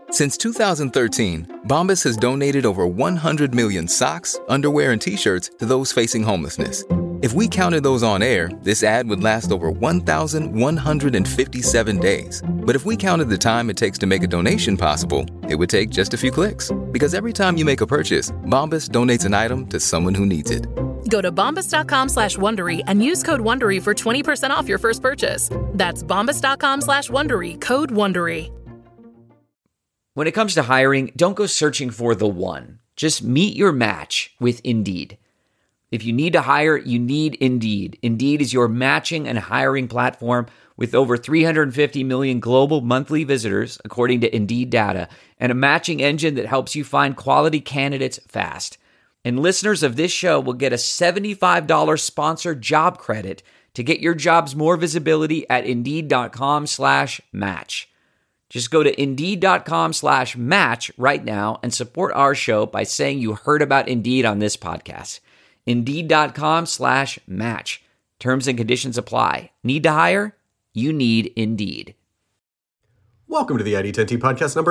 Since 2013, Bombas has donated over 100 million socks, underwear, and T-shirts to those facing homelessness. If we counted those on air, this ad would last over 1,157 days. But if we counted the time it takes to make a donation possible, it would take just a few clicks. Because every time you make a purchase, Bombas donates an item to someone who needs it. Go to bombas.com/Wondery and use code Wondery for 20% off your first purchase. That's bombas.com/Wondery, code Wondery. When it comes to hiring, don't go searching for the one. Just meet your match with Indeed. If you need to hire, you need Indeed. Indeed is your matching and hiring platform with over 350 million global monthly visitors, according to Indeed data, and a matching engine that helps you find quality candidates fast. And listeners of this show will get a $75 sponsored job credit to get your jobs more visibility at Indeed.com/match. Just go to Indeed.com/match right now and support our show by saying you heard about Indeed on this podcast. Indeed.com/match. Terms and conditions apply. Need to hire? You need Indeed. Welcome to the ID10T podcast number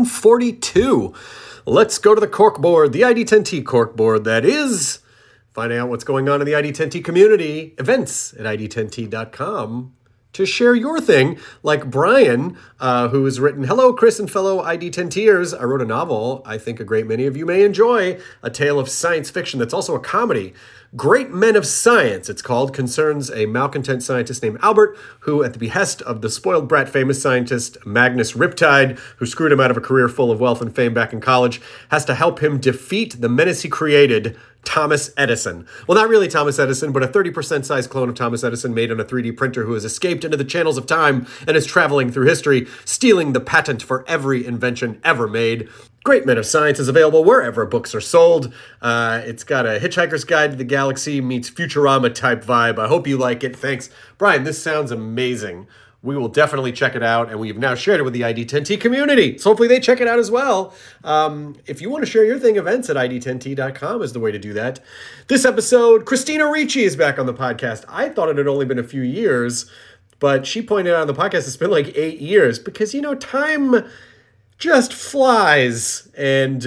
1142. Let's go to the corkboard, the ID10T corkboard that is finding out what's going on in the ID10T community, events at ID10T.com. To share your thing, like Brian, who has written, "Hello, Chris and fellow ID10Ters. I wrote a novel I think a great many of you may enjoy, a tale of science fiction that's also a comedy. Great Men of Science, it's called, concerns a malcontent scientist named Albert, who, at the behest of the spoiled brat famous scientist Magnus Riptide, who screwed him out of a career full of wealth and fame back in college, has to help him defeat the menace he created, Thomas Edison." Well, not really Thomas Edison, but a 30% size clone of Thomas Edison made on a 3D printer who has escaped into the channels of time and is traveling through history, stealing the patent for every invention ever made. Great Men of Science is available wherever books are sold. It's got a Hitchhiker's Guide to the Galaxy meets Futurama type vibe. I hope you like it. Thanks. Brian, this sounds amazing. We will definitely check it out, and we've now shared it with the ID10T community. So hopefully they check it out as well. If you want to share your thing, events at ID10T.com is the way to do that. This episode, Christina Ricci is back on the podcast. I thought it had only been a few years, but she pointed out on the podcast it's been like 8 years because, you know, time just flies, and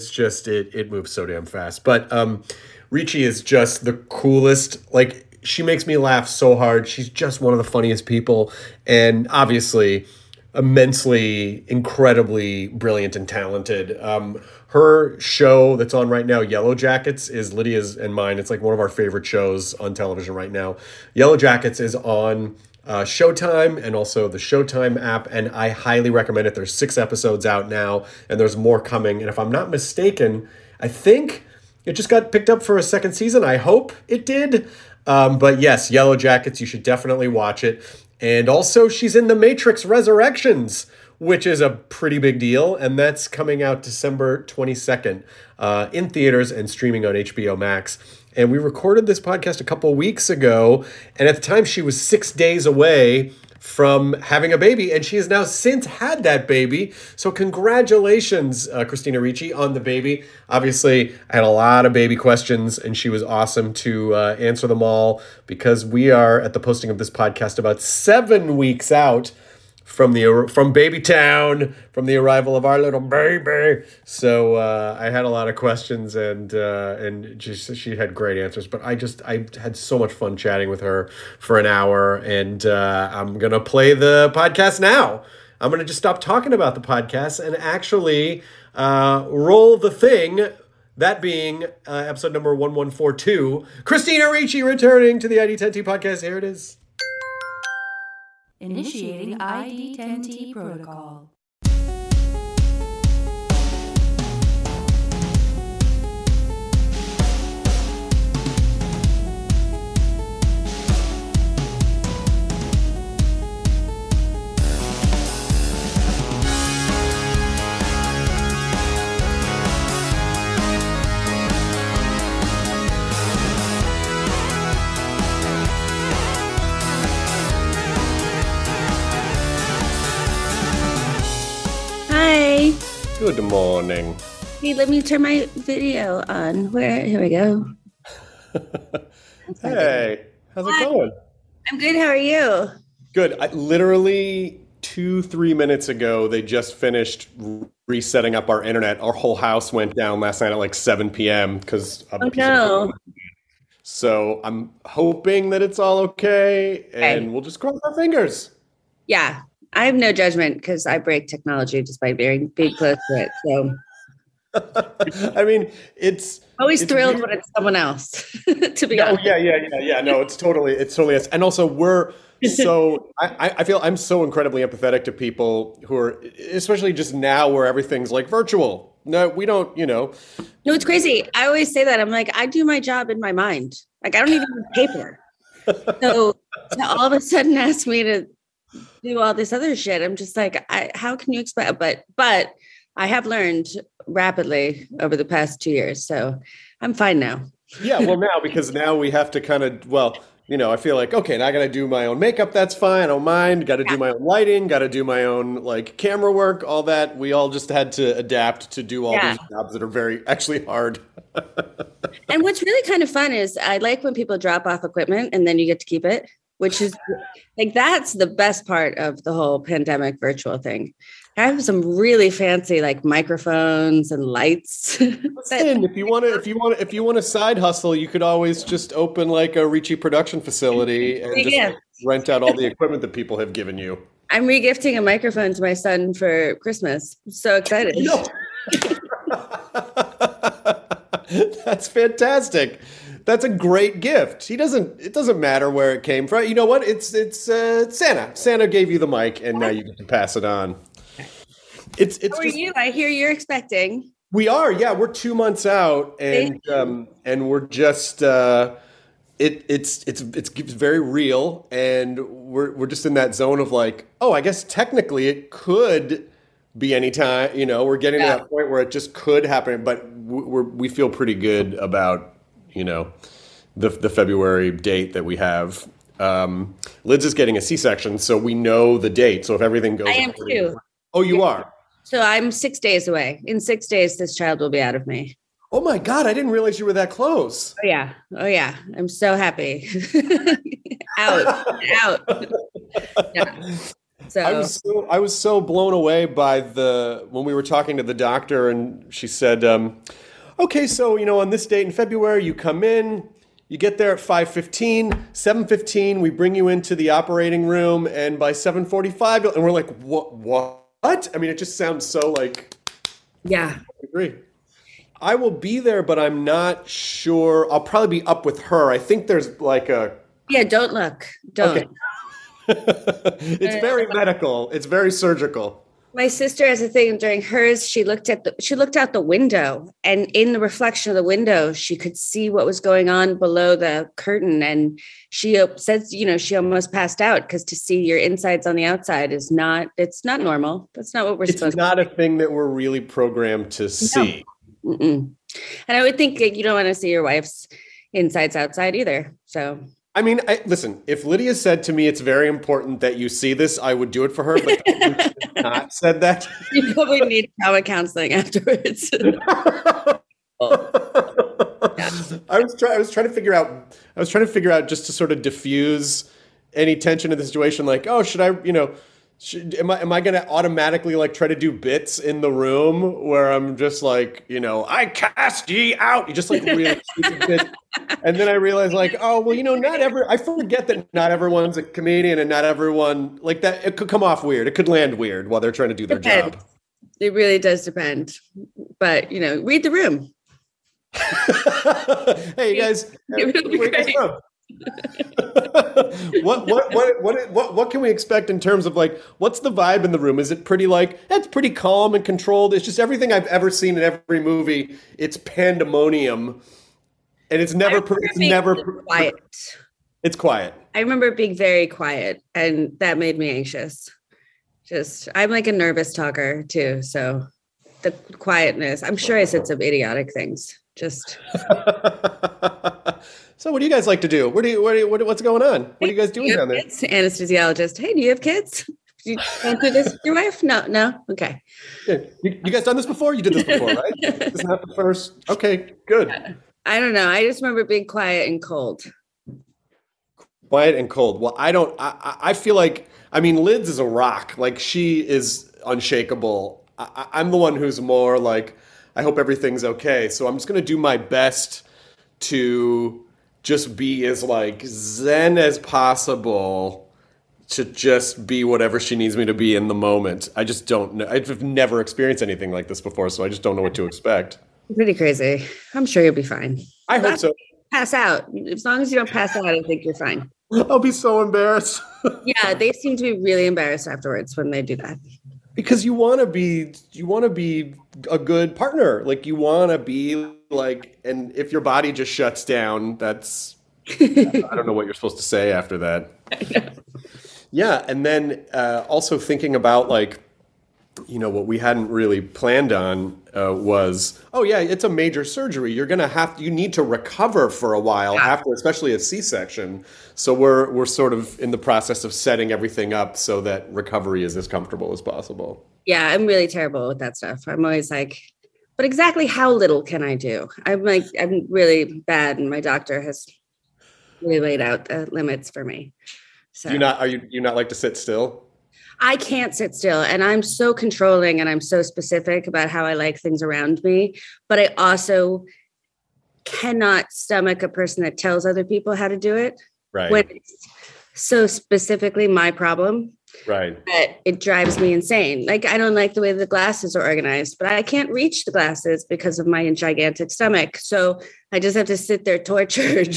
it moves so damn fast. But Ricci is just the coolest. Like, she makes me laugh so hard. She's just one of the funniest people, and obviously immensely, incredibly brilliant and talented. Her show that's on right now, Yellow Jackets, is Lydia's and mine. It's like one of our favorite shows on television right now. Yellow Jackets is on Showtime and also the Showtime app, and I highly recommend it. There's 6 episodes out now, and there's more coming. And if I'm not mistaken, I think it just got picked up for a second season. I hope it did. But yes, Yellow Jackets, you should definitely watch it. And also, she's in The Matrix Resurrections, which is a pretty big deal, and that's coming out December 22nd in theaters and streaming on HBO Max. And we recorded this podcast a couple weeks ago, and at the time she was 6 days away from having a baby, and she has now since had that baby. So congratulations, Christina Ricci, on the baby. Obviously, I had a lot of baby questions, and she was awesome to answer them all, because we are, at the posting of this podcast, about 7 weeks out from Baby Town, from the arrival of our little baby. So I had a lot of questions, and she had great answers. But I had so much fun chatting with her for an hour, and I'm gonna play the podcast now. I'm gonna just stop talking about the podcast and actually roll the thing. That being episode number 1142. Christina Ricci returning to the ID10T podcast. Here it is. Initiating ID10T protocol. Good morning. Hey, let me turn my video on. Here we go. Hey, how's it going? I'm good. How are you? Good. I literally 2-3 minutes ago, they just finished resetting up our internet. Our whole house went down last night at like 7 p.m. because of a piece of equipment. So I'm hoping that it's all okay, and we'll just cross our fingers. Yeah, I have no judgment because I break technology despite being close to it. So I mean, it's thrilled weird. when it's someone else. To be honest. Yeah. No, it's totally us. And also, we're so I feel I'm so incredibly empathetic to people who are, especially just now where everything's like virtual. No, we don't, No, it's crazy. I always say that. I'm like, I do my job in my mind. Like, I don't even have paper. So to all of a sudden ask me to do all this other shit, I'm just like, how can you expect? But I have learned rapidly over the past 2 years. So I'm fine now. Yeah, well, because now we have to kind of, I feel like, okay, now I got to do my own makeup. That's fine. I don't mind. Got to do my own lighting. Got to do my own like camera work, all that. We all just had to adapt to do all these jobs that are very actually hard. And what's really kind of fun is I like when people drop off equipment and then you get to keep it, which is like, that's the best part of the whole pandemic virtual thing. I have some really fancy like microphones and lights. Listen, if you want to side hustle, you could always just open like a Ricci production facility and just rent out all the equipment that people have given you. I'm regifting a microphone to my son for Christmas. I'm so excited. That's fantastic. That's a great gift. It doesn't matter where it came from. You know what? It's Santa. Santa gave you the mic and now you get to pass it on. How are you? I hear you're expecting. We are, yeah. We're 2 months out, and we're just it's very real, and we're just in that zone of like, oh, I guess technically it could be any time. We're getting to that point where it just could happen, but we feel pretty good about the February date that we have. Liz is getting a C-section, so we know the date. So if everything goes, I am too. Oh, you are. So I'm 6 days away. In 6 days, this child will be out of me. Oh my God. I didn't realize you were that close. Oh yeah. I'm so happy. out. Yeah. So I was so blown away by when we were talking to the doctor and she said, okay, so, on this date in February, you come in, you get there at 5:15, 7:15, we bring you into the operating room, and by 7:45, and we're like, what? I mean, it just sounds so like... Yeah. I agree. I will be there, but I'm not sure. I'll probably be up with her. I think there's like a... Yeah, don't look. Don't. Okay. It's very medical. It's very surgical. My sister has a thing during hers. She looked out the window, and in the reflection of the window, she could see what was going on below the curtain. And she says, she almost passed out because to see your insides on the outside it's not normal. That's not what we're supposed to. It's not a thing that we're really programmed to see. No. And I would think you don't want to see your wife's insides outside either. So. I mean, listen, if Lydia said to me, it's very important that you see this, I would do it for her, but she has not said that. You probably need trauma counseling afterwards. Yeah. I was trying to figure out just to sort of diffuse any tension in the situation. Like, oh, should I, am I going to automatically like try to do bits in the room where I'm just like, I cast ye out. You just like really stupid bits. And then I realized like, oh, well, I forget that not everyone's a comedian and not everyone like that. It could come off weird. It could land weird while they're trying to do their job. It really does depend. But, read the room. Hey, you guys, where you guys from? What can we expect in terms of like what's the vibe in the room? Is it pretty it's pretty calm and controlled? It's just everything I've ever seen in every movie. It's pandemonium, and it's never quiet. It's quiet. I remember it being very quiet, and that made me anxious. I'm like a nervous talker too, so the quietness. I'm sure I said some idiotic things. So what do you guys like to do? What's going on? What are you guys doing down there? Kids? Anesthesiologist. Hey, do you have kids? Do you do this with your wife? No. Okay. Yeah. You guys done this before? You did this before, right? This is not the first. Okay, good. I don't know. I just remember being quiet and cold. Quiet and cold. Well, I feel like, I mean, Lids is a rock. Like, she is unshakable. I'm the one who's more like, I hope everything's okay. So I'm just going to do my best to just be as like zen as possible, to just be whatever she needs me to be in the moment. I just don't know. I've never experienced anything like this before, so I just don't know what to expect. Pretty crazy. I'm sure you'll be fine. I hope so. Pass out. As long as you don't pass out, I think you're fine. I'll be so embarrassed. Yeah, they seem to be really embarrassed afterwards when they do that. Because you want to be a good partner. Like, you want to be like, and if your body just shuts down, that's, I don't know what you're supposed to say after that. Yeah. And then also thinking about like, you know, what we hadn't really planned on was, oh yeah, it's a major surgery. You need to recover for a while after, especially a C-section. So we're sort of in the process of setting everything up so that recovery is as comfortable as possible. Yeah, I'm really terrible with that stuff. I'm always like, but exactly how little can I do? I'm really bad, and my doctor has really laid out the limits for me. So you not like to sit still? I can't sit still, and I'm so controlling and I'm so specific about how I like things around me. But I also cannot stomach a person that tells other people how to do it. Right. When it's so specifically my problem. Right. That it drives me insane. Like, I don't like the way the glasses are organized, but I can't reach the glasses because of my gigantic stomach. So I just have to sit there tortured.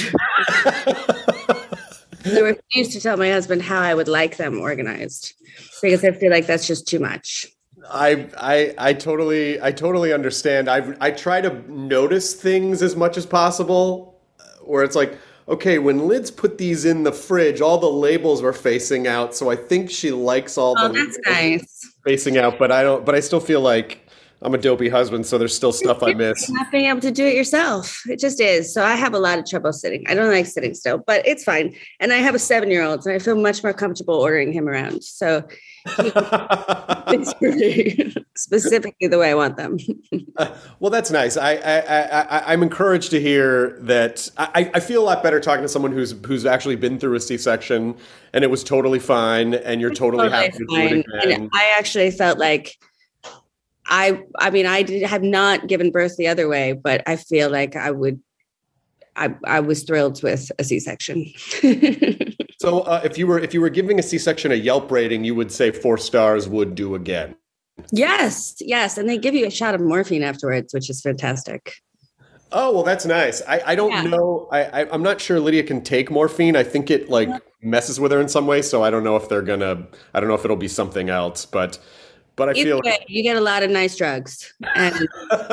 I refuse to tell my husband how I would like them organized because I feel like that's just too much. I totally understand. I try to notice things as much as possible, where it's like, okay, when Lids put these in the fridge, all the labels were facing out, so I think she likes all the that's nice. Facing out, but I still feel like I'm a dopey husband, so there's still stuff I miss. Not being able to do it yourself. It just is. So I have a lot of trouble sitting. I don't like sitting still, but it's fine. And I have a 7-year-old, and I feel much more comfortable ordering him around. So it's really specifically the way I want them. Well, that's nice. I'm encouraged to hear that. I feel a lot better talking to someone who's actually been through a C-section and it was totally fine, and you're totally happy to do it again. And I actually felt like I have not given birth the other way, but I feel like I was thrilled with a C-section. So if you were giving a C-section a Yelp rating, you would say 4 stars, would do again. Yes. And they give you a shot of morphine afterwards, which is fantastic. Oh, well, that's nice. I don't know. I'm not sure Lydia can take morphine. I think it messes with her in some way. So I don't know if I don't know if it'll be something else, but I feel like you get a lot of nice drugs, and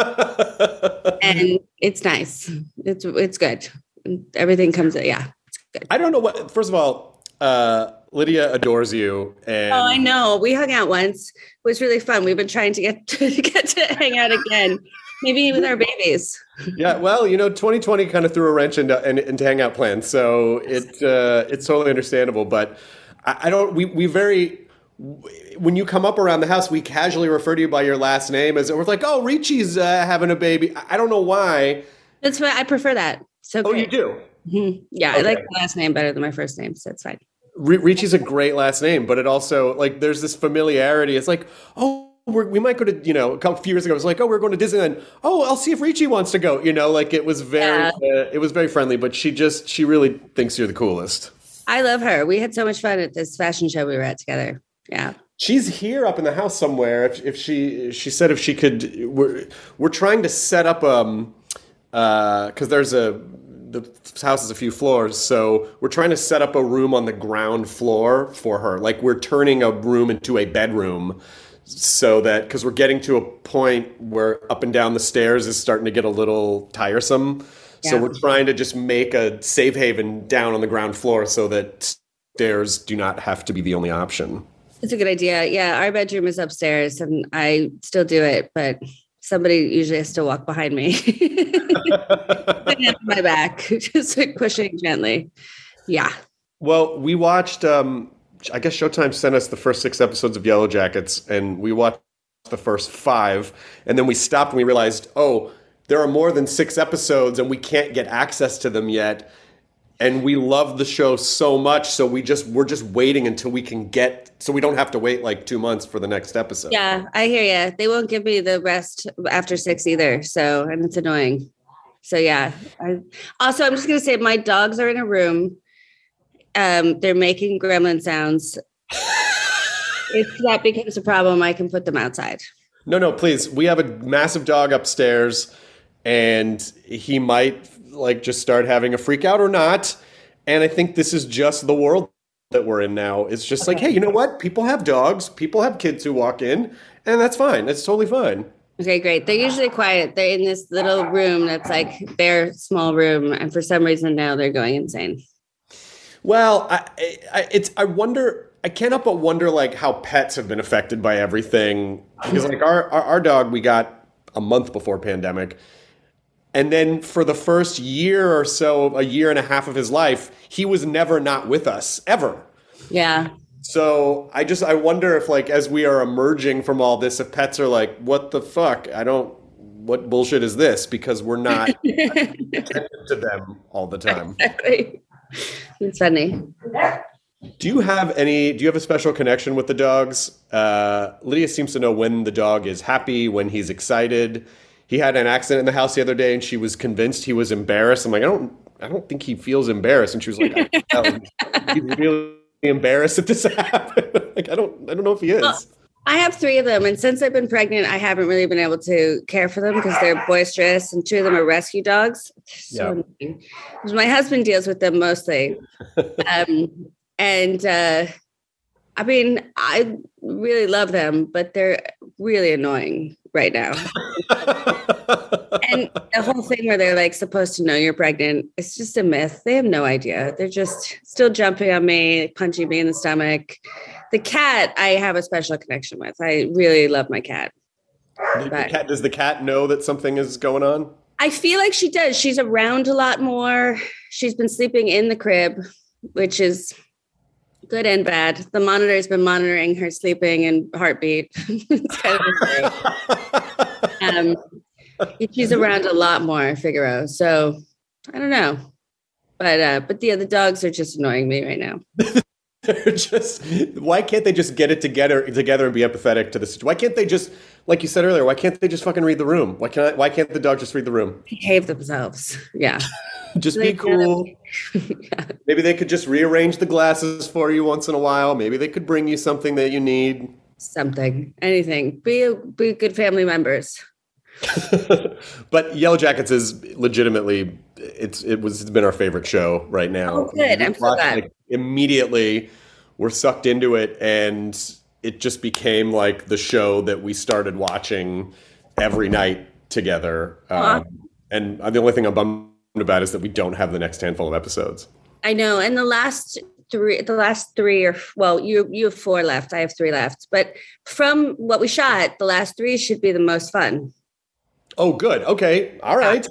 it's nice. It's good. Everything comes. Yeah, it's good. I don't know what. First of all, Lydia adores you. And oh, I know. We hung out once. It was really fun. We've been trying to get to hang out again, maybe with our babies. Yeah, well, 2020 kind of threw a wrench into hangout plans, so it's totally understandable. But I don't. When you come up around the house, we casually refer to you by your last name, as we're like, oh, Ricci's having a baby. I don't know why. That's why I prefer that. So oh, you do? Mm-hmm. Yeah, okay. I like my last name better than my first name, so it's fine. Ricci's a great last name, but it also, like, there's this familiarity. It's like, oh, we might go to, a couple few years ago, it was like, oh, we're going to Disneyland. Oh, I'll see if Ricci wants to go. Like, it was very friendly, but she really thinks you're the coolest. I love her. We had so much fun at this fashion show we were at together. Yeah. She's here up in the house somewhere. If she said if she could, we're trying to set up because the house is a few floors, so we're trying to set up a room on the ground floor for her. Like, we're turning a room into a bedroom, so that, because we're getting to a point where up and down the stairs is starting to get a little tiresome. Yeah. So we're trying to just make a safe haven down on the ground floor so that stairs do not have to be the only option. It's a good idea. Yeah, our bedroom is upstairs, and I still do it, but somebody usually has to walk behind me. My back, just like pushing gently. Yeah. Well, we watched, I guess Showtime sent us the first 6 episodes of Yellow Jackets, and we watched the first 5, and then we stopped and we realized, oh, there are more than 6 episodes and we can't get access to them yet. And we love the show so much, so we're just waiting until we can so we don't have to wait like 2 months for the next episode. Yeah, I hear you. They won't give me the rest after 6 either, and it's annoying. So yeah. I'm just gonna say my dogs are in a room. They're making gremlin sounds. If that becomes a problem, I can put them outside. No, please. We have a massive dog upstairs, and he might like just start having a freak out or not. And I think this is just the world that we're in now. It's just like, hey, you know what? People have dogs. People have kids who walk in, and that's fine. That's totally fine. Okay, great. They're usually quiet. They're in this little room that's like their small room, and for some reason now they're going insane. Well, I wonder. I can't help but wonder like how pets have been affected by everything, because like our dog we got a month before pandemic. And then for the first year or so, a year and a half of his life, he was never not with us, ever. Yeah. So I wonder if like, as we are emerging from all this, if pets are like, what the fuck? What bullshit is this? Because we're not attentive to them all the time. Exactly. It's funny. Do you have a special connection with the dogs? Lydia seems to know when the dog is happy, when he's excited. He had an accident in the house the other day, and she was convinced he was embarrassed. I'm like, I don't think he feels embarrassed. And she was like, I can tell he's really embarrassed that this happened. Like, I don't know if he is. Well, I have 3 of them, and since I've been pregnant, I haven't really been able to care for them because they're boisterous, and 2 of them are rescue dogs. So annoying. My husband deals with them mostly, and I mean, I really love them, but they're really annoying right now. And the whole thing where they're like supposed to know you're pregnant, it's just a myth. They have no idea. They're just still jumping on me, punching me in the stomach. The cat, I have a special connection with. I really love my cat. Does the cat know that something is going on? I feel like she does. She's around a lot more. She's been sleeping in the crib, which is good and bad. The monitor has been monitoring her sleeping and heartbeat. It's kind of she's around a lot more, Figaro. So I don't know, but the dogs are just annoying me right now. They're just, why can't they just get it together and be empathetic to the situation? Why can't they just, like you said earlier, why can't they just fucking read the room? Why can't the dog just read the room? Behave themselves. Yeah. Just be cool. Yeah. Maybe they could just rearrange the glasses for you once in a while. Maybe they could bring you something that you need. Something, anything. Be good family members. But Yellow Jackets is legitimately, it's been our favorite show right now. Oh, good. I'm so glad. Like, immediately we're sucked into it, and it just became like the show that we started watching every night together. And the only thing I'm bummed about is that we don't have the next handful of episodes. I know. And the last three you have 4 left. I have 3 left. But from what we shot, the last 3 should be the most fun. Oh, good. Okay. All right.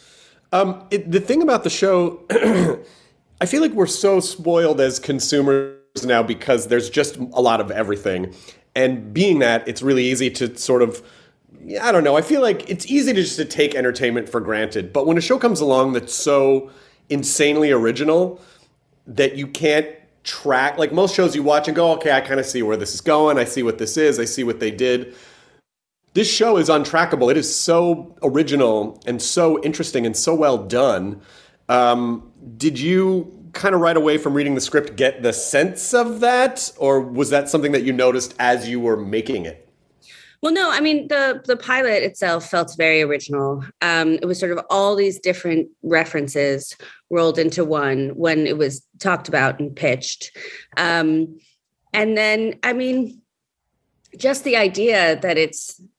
The thing about the show, I feel like we're so spoiled as consumers now because there's just a lot of everything. And being that, it's really easy to sort of, I don't know, I feel like it's easy to take entertainment for granted. But when a show comes along that's so insanely original that you can't track, like most shows you watch and go, okay, I kind of see where this is going. I see what this is. I see what they did. This show is untrackable. It is so original and so interesting and so well done. Did you kind of right away from reading the script get the sense of that? Or was that something that you noticed as you were making it? Well, no, I mean, the pilot itself felt very original. It was sort of all these different references rolled into one when it was talked about and pitched. And then, I mean, just the idea that it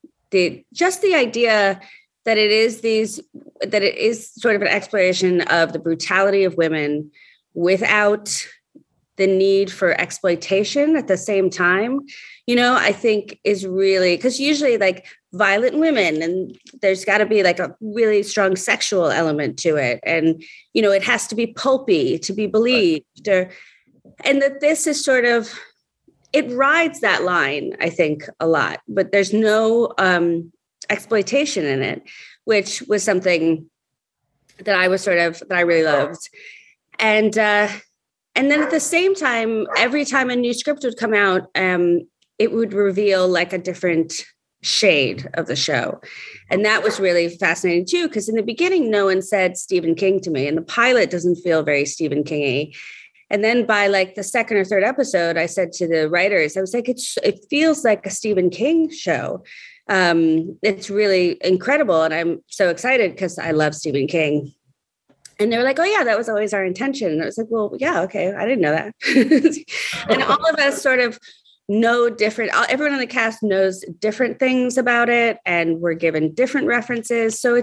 is sort of an exploration of the brutality of women without the need for exploitation at the same time, I think is really, because usually like violent women, and there's got to be like a really strong sexual element to it. And, it has to be pulpy to be believed, and that this is sort of, it rides that line, I think, a lot, but there's no exploitation in it, which was something that I really loved. And then at the same time, every time a new script would come out, it would reveal like a different shade of the show. And that was really fascinating too, because in the beginning, no one said Stephen King to me, and the pilot doesn't feel very Stephen King-y. And then by like the second or third episode, I said to the writers, I was like, it feels like a Stephen King show. It's really incredible. And I'm so excited because I love Stephen King. And they were like, oh, yeah, that was always our intention. And I was like, well, yeah, okay. I didn't know that. And all of us sort of know different, everyone on the cast knows different things about it. And we're given different references. So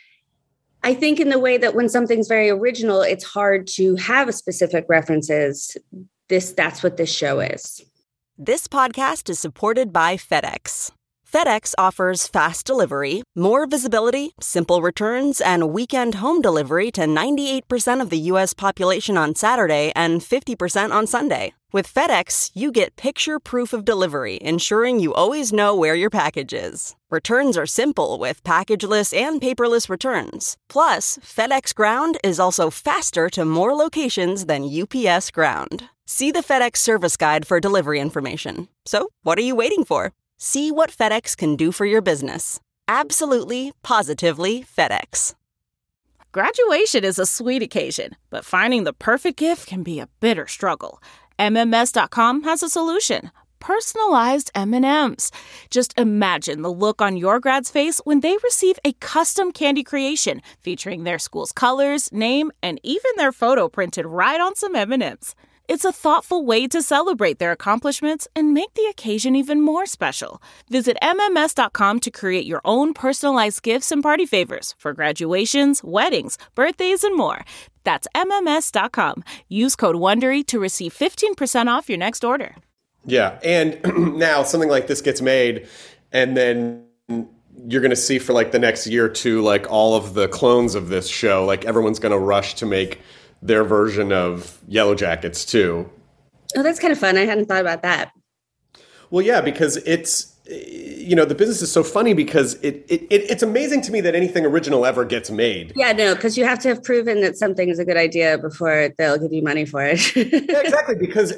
I think in the way that when something's very original, it's hard to have specific references. That's what this show is. This podcast is supported by FedEx. FedEx offers fast delivery, more visibility, simple returns, and weekend home delivery to 98% of the U.S. population on Saturday and 50% on Sunday. With FedEx, you get picture proof of delivery, ensuring you always know where your package is. Returns are simple with packageless and paperless returns. Plus, FedEx Ground is also faster to more locations than UPS Ground. See the FedEx service guide for delivery information. So, what are you waiting for? See what FedEx can do for your business. Absolutely, positively FedEx. Graduation is a sweet occasion, but finding the perfect gift can be a bitter struggle. MMS.com has a solution. Personalized M&Ms. Just imagine the look on your grad's face when they receive a custom candy creation featuring their school's colors, name, and even their photo printed right on some M&Ms. It's a thoughtful way to celebrate their accomplishments and make the occasion even more special. Visit MMS.com to create your own personalized gifts and party favors for graduations, weddings, birthdays, and more. That's MMS.com. Use code WONDERY to receive 15% off your next order. Yeah, and now something like this gets made, and then you're going to see for like the next year or two, like all of the clones of this show, like everyone's going to rush to make their version of Yellow Jackets too. Oh, that's kind of fun. I hadn't thought about that. Well, yeah, because it's, the business is so funny because it's amazing to me that anything original ever gets made. Yeah, no, because you have to have proven that something is a good idea before they'll give you money for it. Yeah, exactly. Because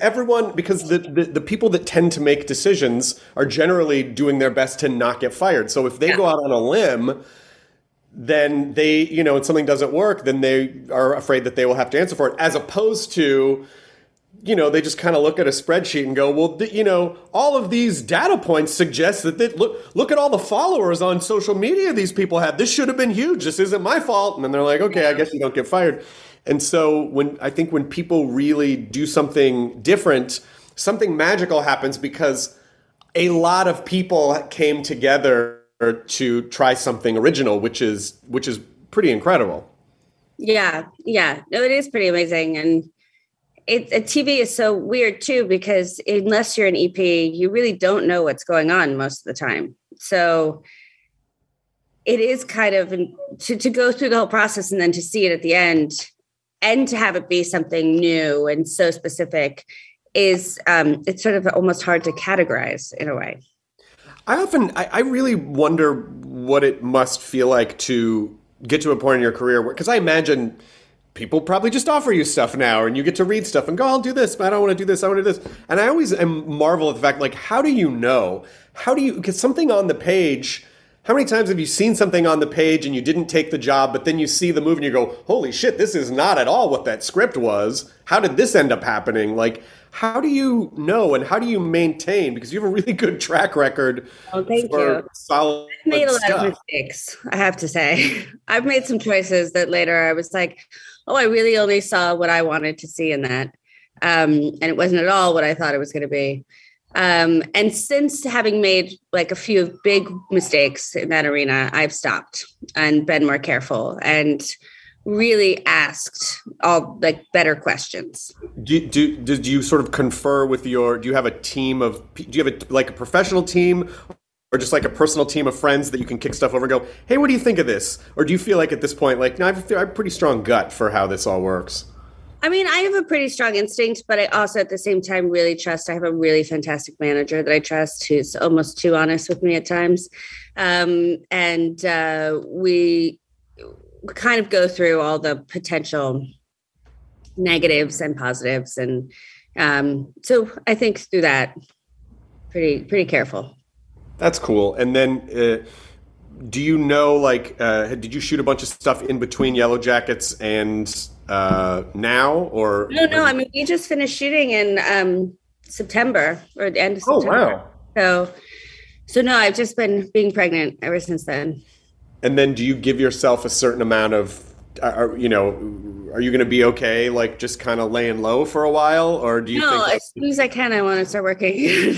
the people that tend to make decisions are generally doing their best to not get fired. So if they go out on a limb, then they, and something doesn't work, then they are afraid that they will have to answer for it, as opposed to, they just kind of look at a spreadsheet and go, well, all of these data points suggest that look at all the followers on social media these people have. This should have been huge. This isn't my fault. And then they're like, okay, I guess you don't get fired. And so when people really do something different, something magical happens because a lot of people came together to try something original, which is pretty incredible. Yeah. No, it is pretty amazing. And TV is so weird too, because unless you're an EP, you really don't know what's going on most of the time. So it is kind of to go through the whole process and then to see it at the end and to have it be something new and so specific is it's sort of almost hard to categorize in a way. I really wonder what it must feel like to get to a point in your career where, because I imagine people probably just offer you stuff now and you get to read stuff and go, I'll do this, but I don't want to do this, I want to do this. And I always marvel at the fact, like, how do you know? Because something on the page, how many times have you seen something on the page and you didn't take the job, but then you see the movie and you go, holy shit, this is not at all what that script was. How did this end up happening? Like, how do you know and how do you maintain? Because you have a really good track record. Oh, thank you. Solid I've made a lot stuff. of mistakes, I have to say. I've made some choices that later I was like, oh, I really only saw what I wanted to see in that. And it wasn't at all what I thought it was going to be. And since having made like a few big mistakes in that arena, I've stopped and been more careful and really asked all like better questions. Did you sort of confer with do you have a team of, do you have a professional team or just like a personal team of friends that you can kick stuff over and go, hey, what do you think of this? Or do you feel like at this point, like, no, I have a pretty strong gut for how this all works? I mean, I have a pretty strong instinct, but I also at the same time really trust. I have a really fantastic manager that I trust who's almost too honest with me at times. We kind of go through all the potential negatives and positives. And so I think through that, pretty careful. That's cool. And then do you know, like, did you shoot a bunch of stuff in between Yellow Jackets and now? Or No. I mean, we just finished shooting in September or the end of September. Oh, wow. So no, I've just been being pregnant ever since then. And then do you give yourself a certain amount of, are you going to be okay, like just kind of laying low for a while? Or do you think... No, as soon as I can, I want to start working.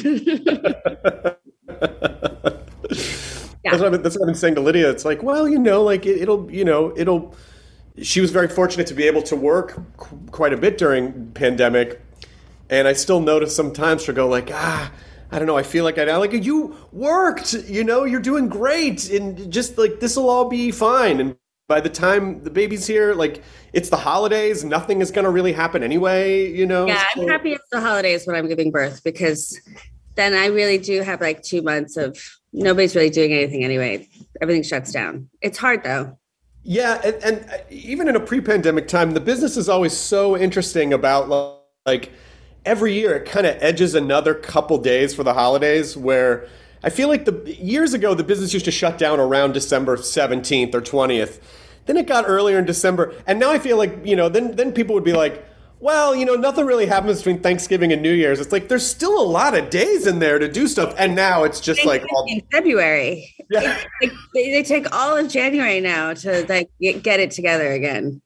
Yeah. That's what I've been saying to Lydia. It's like, well, like it'll, she was very fortunate to be able to work quite a bit during pandemic. And I still notice sometimes she'll go like, I don't know. I feel like you worked, you're doing great. And just like, this will all be fine. And by the time the baby's here, like it's the holidays, nothing is going to really happen anyway, Yeah, so. I'm happy it's the holidays when I'm giving birth, because then I really do have like 2 months of nobody's really doing anything anyway. Everything shuts down. It's hard though. Yeah. And even in a pre-pandemic time, the business is always so interesting about like every year it kind of edges another couple days for the holidays, where I feel like years ago, the business used to shut down around December 17th or 20th. Then it got earlier in December. And now I feel like, then people would be like, well, nothing really happens between Thanksgiving and New Year's. It's like, there's still a lot of days in there to do stuff. And now it's just like in February. Yeah. They take all of January now to like get it together again.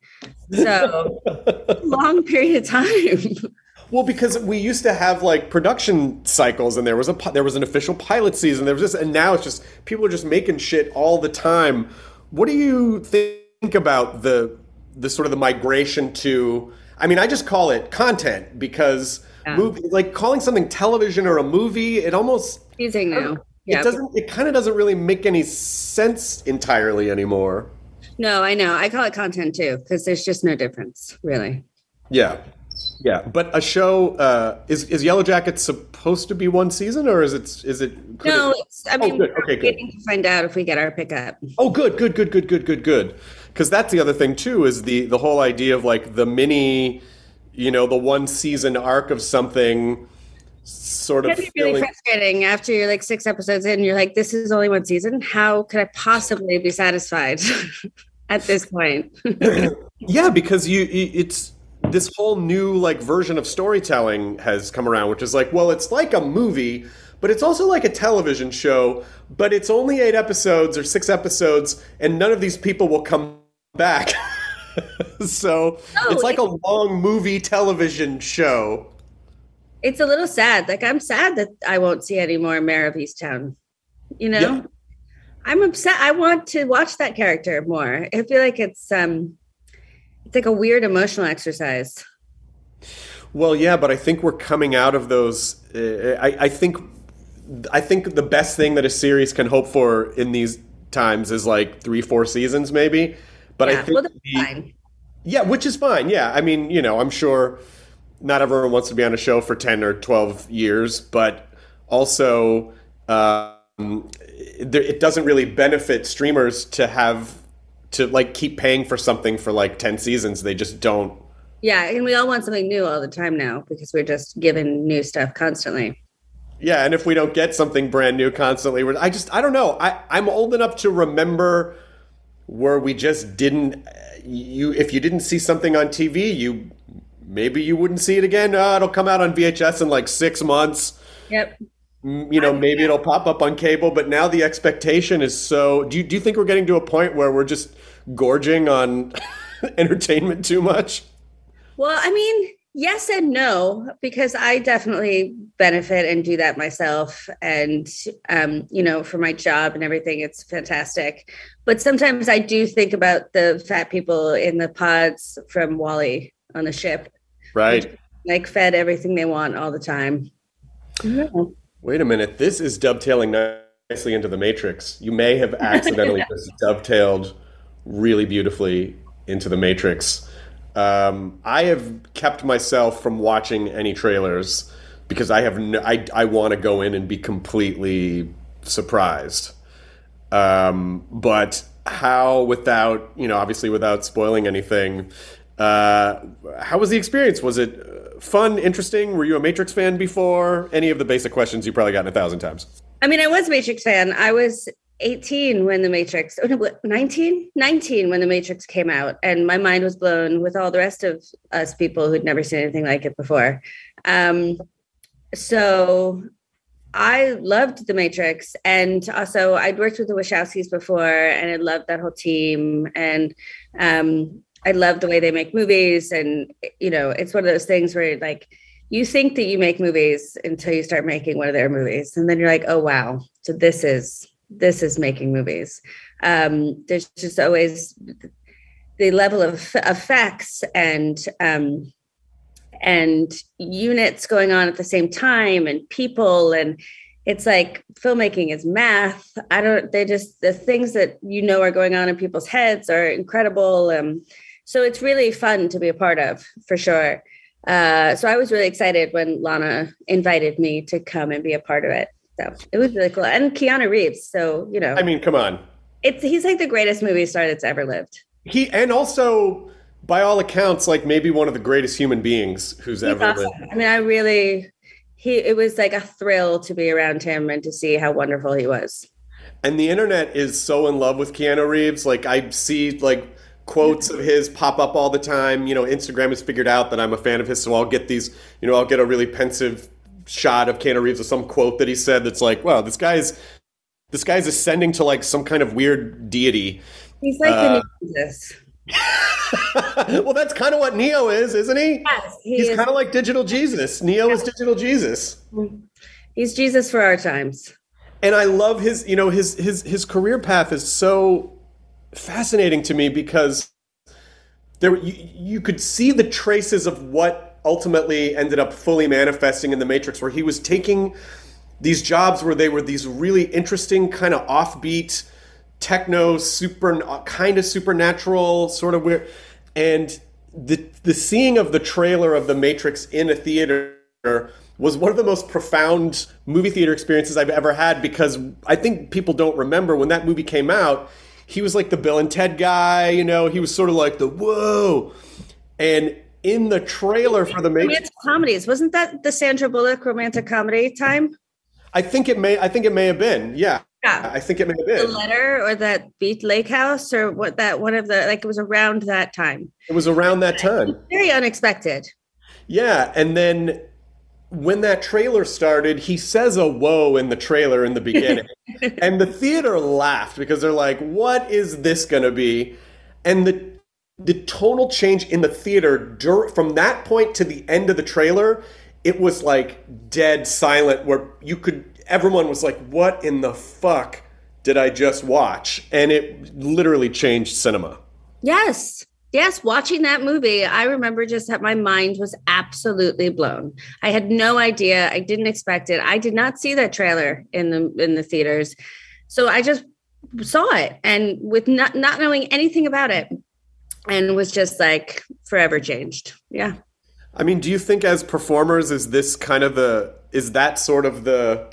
So long period of time. Well, because we used to have like production cycles, and there was an official pilot season. There was this, and now it's just people are just making shit all the time. What do you think about the sort of the migration to? I mean, I just call it content because like calling something television or a movie, it almost confusing now. It kind of doesn't really make any sense entirely anymore. No, I know. I call it content too because there's just no difference, really. Yeah. Yeah, but a show is Yellow Jackets supposed to be one season, or is it? No, good. Okay, good. Waiting to find out if we get our pickup. Oh, good. Because that's the other thing too, is the whole idea of like the mini, the one season arc of something, sort of. It's really frustrating after you're like 6 episodes in. You're like, this is only one season. How could I possibly be satisfied at this point? Yeah, because it's. This whole new like version of storytelling has come around, which is like, well, it's like a movie, but it's also like a television show, but it's only 8 episodes or 6 episodes, and none of these people will come back. So it's like a long movie television show. It's a little sad. Like, I'm sad that I won't see any more Mare of Easttown. Yeah. I'm upset. I want to watch that character more. I feel like it's like a weird emotional exercise. Well, yeah, but I think we're coming out of those. I think the best thing that a series can hope for in these times is like 3-4 seasons, maybe. But I think that's fine. Yeah, which is fine. Yeah, I mean, I'm sure not everyone wants to be on a show for 10 or 12 years, but also it doesn't really benefit streamers to like keep paying for something for like 10 seasons. They just don't. Yeah. And we all want something new all the time now because we're just given new stuff constantly. Yeah. And if we don't get something brand new constantly, I don't know. I'm old enough to remember where we just didn't, if you didn't see something on TV, maybe you wouldn't see it again. It'll come out on VHS in like 6 months. Yep. Maybe it'll pop up on cable, but now the expectation is so. Do you think we're getting to a point where we're just gorging on entertainment too much? Well, I mean, yes and no, because I definitely benefit and do that myself. And, for my job and everything, it's fantastic. But sometimes I do think about the fat people in the pods from WALL-E on the ship. Right. Like fed everything they want all the time. Yeah. Wait a minute. This is dovetailing nicely into The Matrix. You may have accidentally just dovetailed really beautifully into The Matrix. I have kept myself from watching any trailers because I want to go in and be completely surprised. But how, without, obviously without spoiling anything, How was the experience? Was it fun, interesting? Were you a Matrix fan before? Any of the basic questions you've probably gotten 1,000 times. I mean, I was a Matrix fan. I was 18 when the Matrix, 19 when the Matrix came out. And my mind was blown with all the rest of us people who'd never seen anything like it before. So I loved the Matrix. And also I'd worked with the Wachowskis before and I loved that whole team. And I love the way they make movies. And, you know, it's one of those things where like, you think that you make movies until you start making one of their movies. And then you're like, oh, wow. So this is making movies. There's just always the level of effects and units going on at the same time and people. And it's like filmmaking is math. The things that, you know, are going on in people's heads are incredible. So it's really fun to be a part of, for sure. So I was really excited when Lana invited me to come and be a part of it. So it was really cool. And Keanu Reeves. So, you know, I mean, come on. He's like the greatest movie star that's ever lived. And also, by all accounts, like maybe one of the greatest human beings who's ever lived. I mean, it was like a thrill to be around him and to see how wonderful he was. And the internet is so in love with Keanu Reeves. Like I see like quotes of his pop up all the time. You know, Instagram has figured out that I'm a fan of his, so I'll get these, you know, I'll get a really pensive shot of Keanu Reeves with some quote that he said that's like, wow, this guy's ascending to like some kind of weird deity. He's like the new Jesus. Well, that's kind of what Neo is, isn't he? Yes, he's kind of like digital Jesus. Neo is digital Jesus. He's Jesus for our times. And I love his, you know, his career path is so fascinating to me because you could see the traces of what ultimately ended up fully manifesting in The Matrix, where he was taking these jobs where they were these really interesting kind of offbeat techno kind of supernatural sort of weird, and the seeing of the trailer of The Matrix in a theater was one of the most profound movie theater experiences I've ever had, because I think people don't remember when that movie came out. He was like the Bill and Ted guy, you know, he was sort of like the whoa. And in the trailer for The Matrix, romantic comedies, wasn't that the Sandra Bullock romantic comedy time? I think it may have been. Yeah. I think it may have been. The Letter or that Beat Lake House or what, that one of the, like, it was around that time. It was around that time. Very unexpected. Yeah. And then when that trailer started, he says a whoa in the trailer in the beginning. And the theater laughed because they're like, what is this going to be? And the tonal change in the theater from that point to the end of the trailer, it was like dead silent, where everyone was like, what in the fuck did I just watch? And it literally changed cinema. Yes. Watching that movie, I remember just that my mind was absolutely blown. I had no idea. I didn't expect it. I did not see that trailer in the theaters. So I just saw it, and with not knowing anything about it, and was just like forever changed. Yeah. I mean, do you think as performers, is that sort of the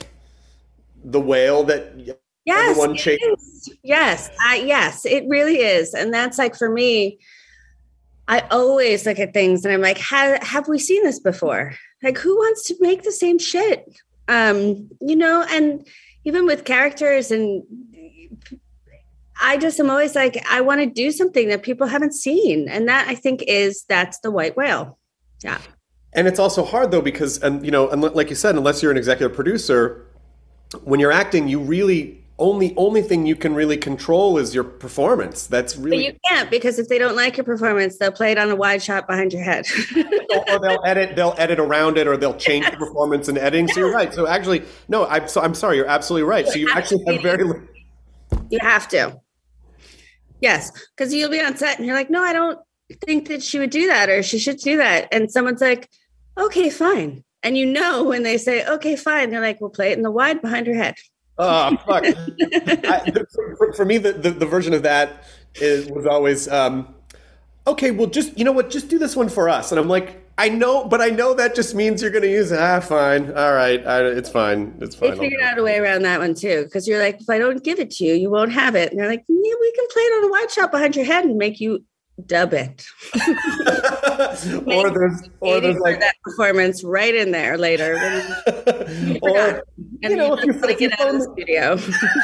whale that everyone chases? Yes. Yes, it really is. And that's like, for me, I always look at things and I'm like, have we seen this before? Like, who wants to make the same shit? You know, and even with characters, and I'm always like, I want to do something that people haven't seen. And that, I think, that's the white whale. Yeah. And it's also hard though, because, you know, like you said, unless you're an executive producer, when you're acting, you really only thing you can really control is your performance. That's really. But you can't, because if they don't like your performance, they'll play it on a wide shot behind your head. Or they'll edit around it, or they'll change the performance in editing. So you're right. So actually, no, I'm sorry. You're absolutely right. So you actually have You have to. Yes, because you'll be on set and you're like, no, I don't think that she would do that, or she should do that. And someone's like, okay, fine. And you know, when they say, okay, fine, they're like, we'll play it in the wide behind her head. Oh, fuck. For me, the version of that was always, okay, well, just, you know what, just do this one for us. And I'm like, I know that just means you're going to use it. Fine. All right. It's fine. It's fine. They figured out a way around that one too. Cause you're like, if I don't give it to you, you won't have it. And they're like, yeah, we can play it on a wide shot behind your head and make you dub it. or there's like that performance right in there later. Or if you get out of the studio.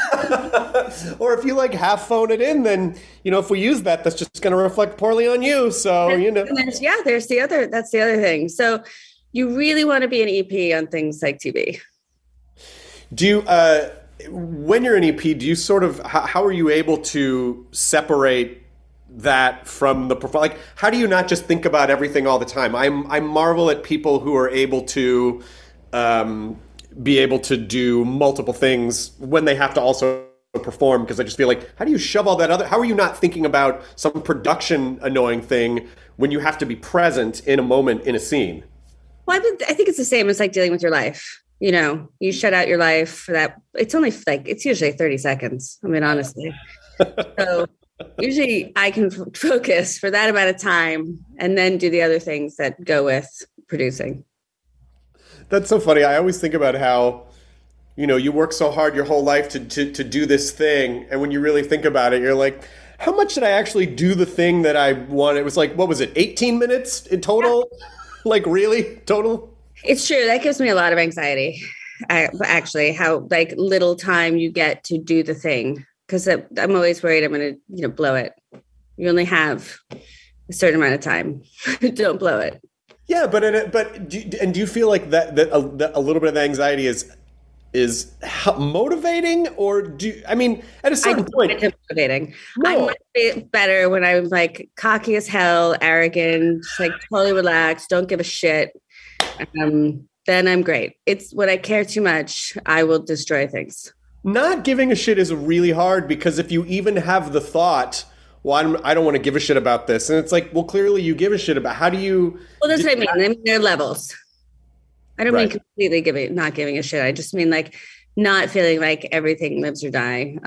Or if you like half phone it in, then if we use that's just going to reflect poorly on you. So and there's the other. That's the other thing. So you really want to be an EP on things like TV. Do you? When you're an EP, do you sort of how are you able to separate that from the like? How do you not just think about everything all the time? I marvel at people who are able to be able to do multiple things when they have to also perform, because I just feel like, how do you shove all that how are you not thinking about some production annoying thing when you have to be present in a moment in a scene? Well, I think it's the same as like dealing with your life. You shut out your life for that. It's only it's usually 30 seconds. I mean, honestly. So usually I can focus for that amount of time and then do the other things that go with producing. That's so funny. I always think about how, you work so hard your whole life to do this thing. And when you really think about it, you're like, how much did I actually do the thing that I wanted? It was like, what was it? 18 minutes in total? Yeah. Like really total? It's true. That gives me a lot of anxiety. Actually, how like little time you get to do the thing. Because I'm always worried I'm going to, blow it. You only have a certain amount of time. Don't blow it. Yeah, but do you feel like that a little bit of anxiety is motivating, or at a certain point it's motivating. No. I'm much better when I'm like cocky as hell, arrogant, like totally relaxed, don't give a shit. Then I'm great. It's when I care too much, I will destroy things. Not giving a shit is really hard, because if you even have the thought, well, I don't want to give a shit about this. And it's like, well, clearly you give a shit about, how do you... Well, that's what I mean. I mean, there are levels. I don't mean completely not giving a shit. I just mean like not feeling like everything lives or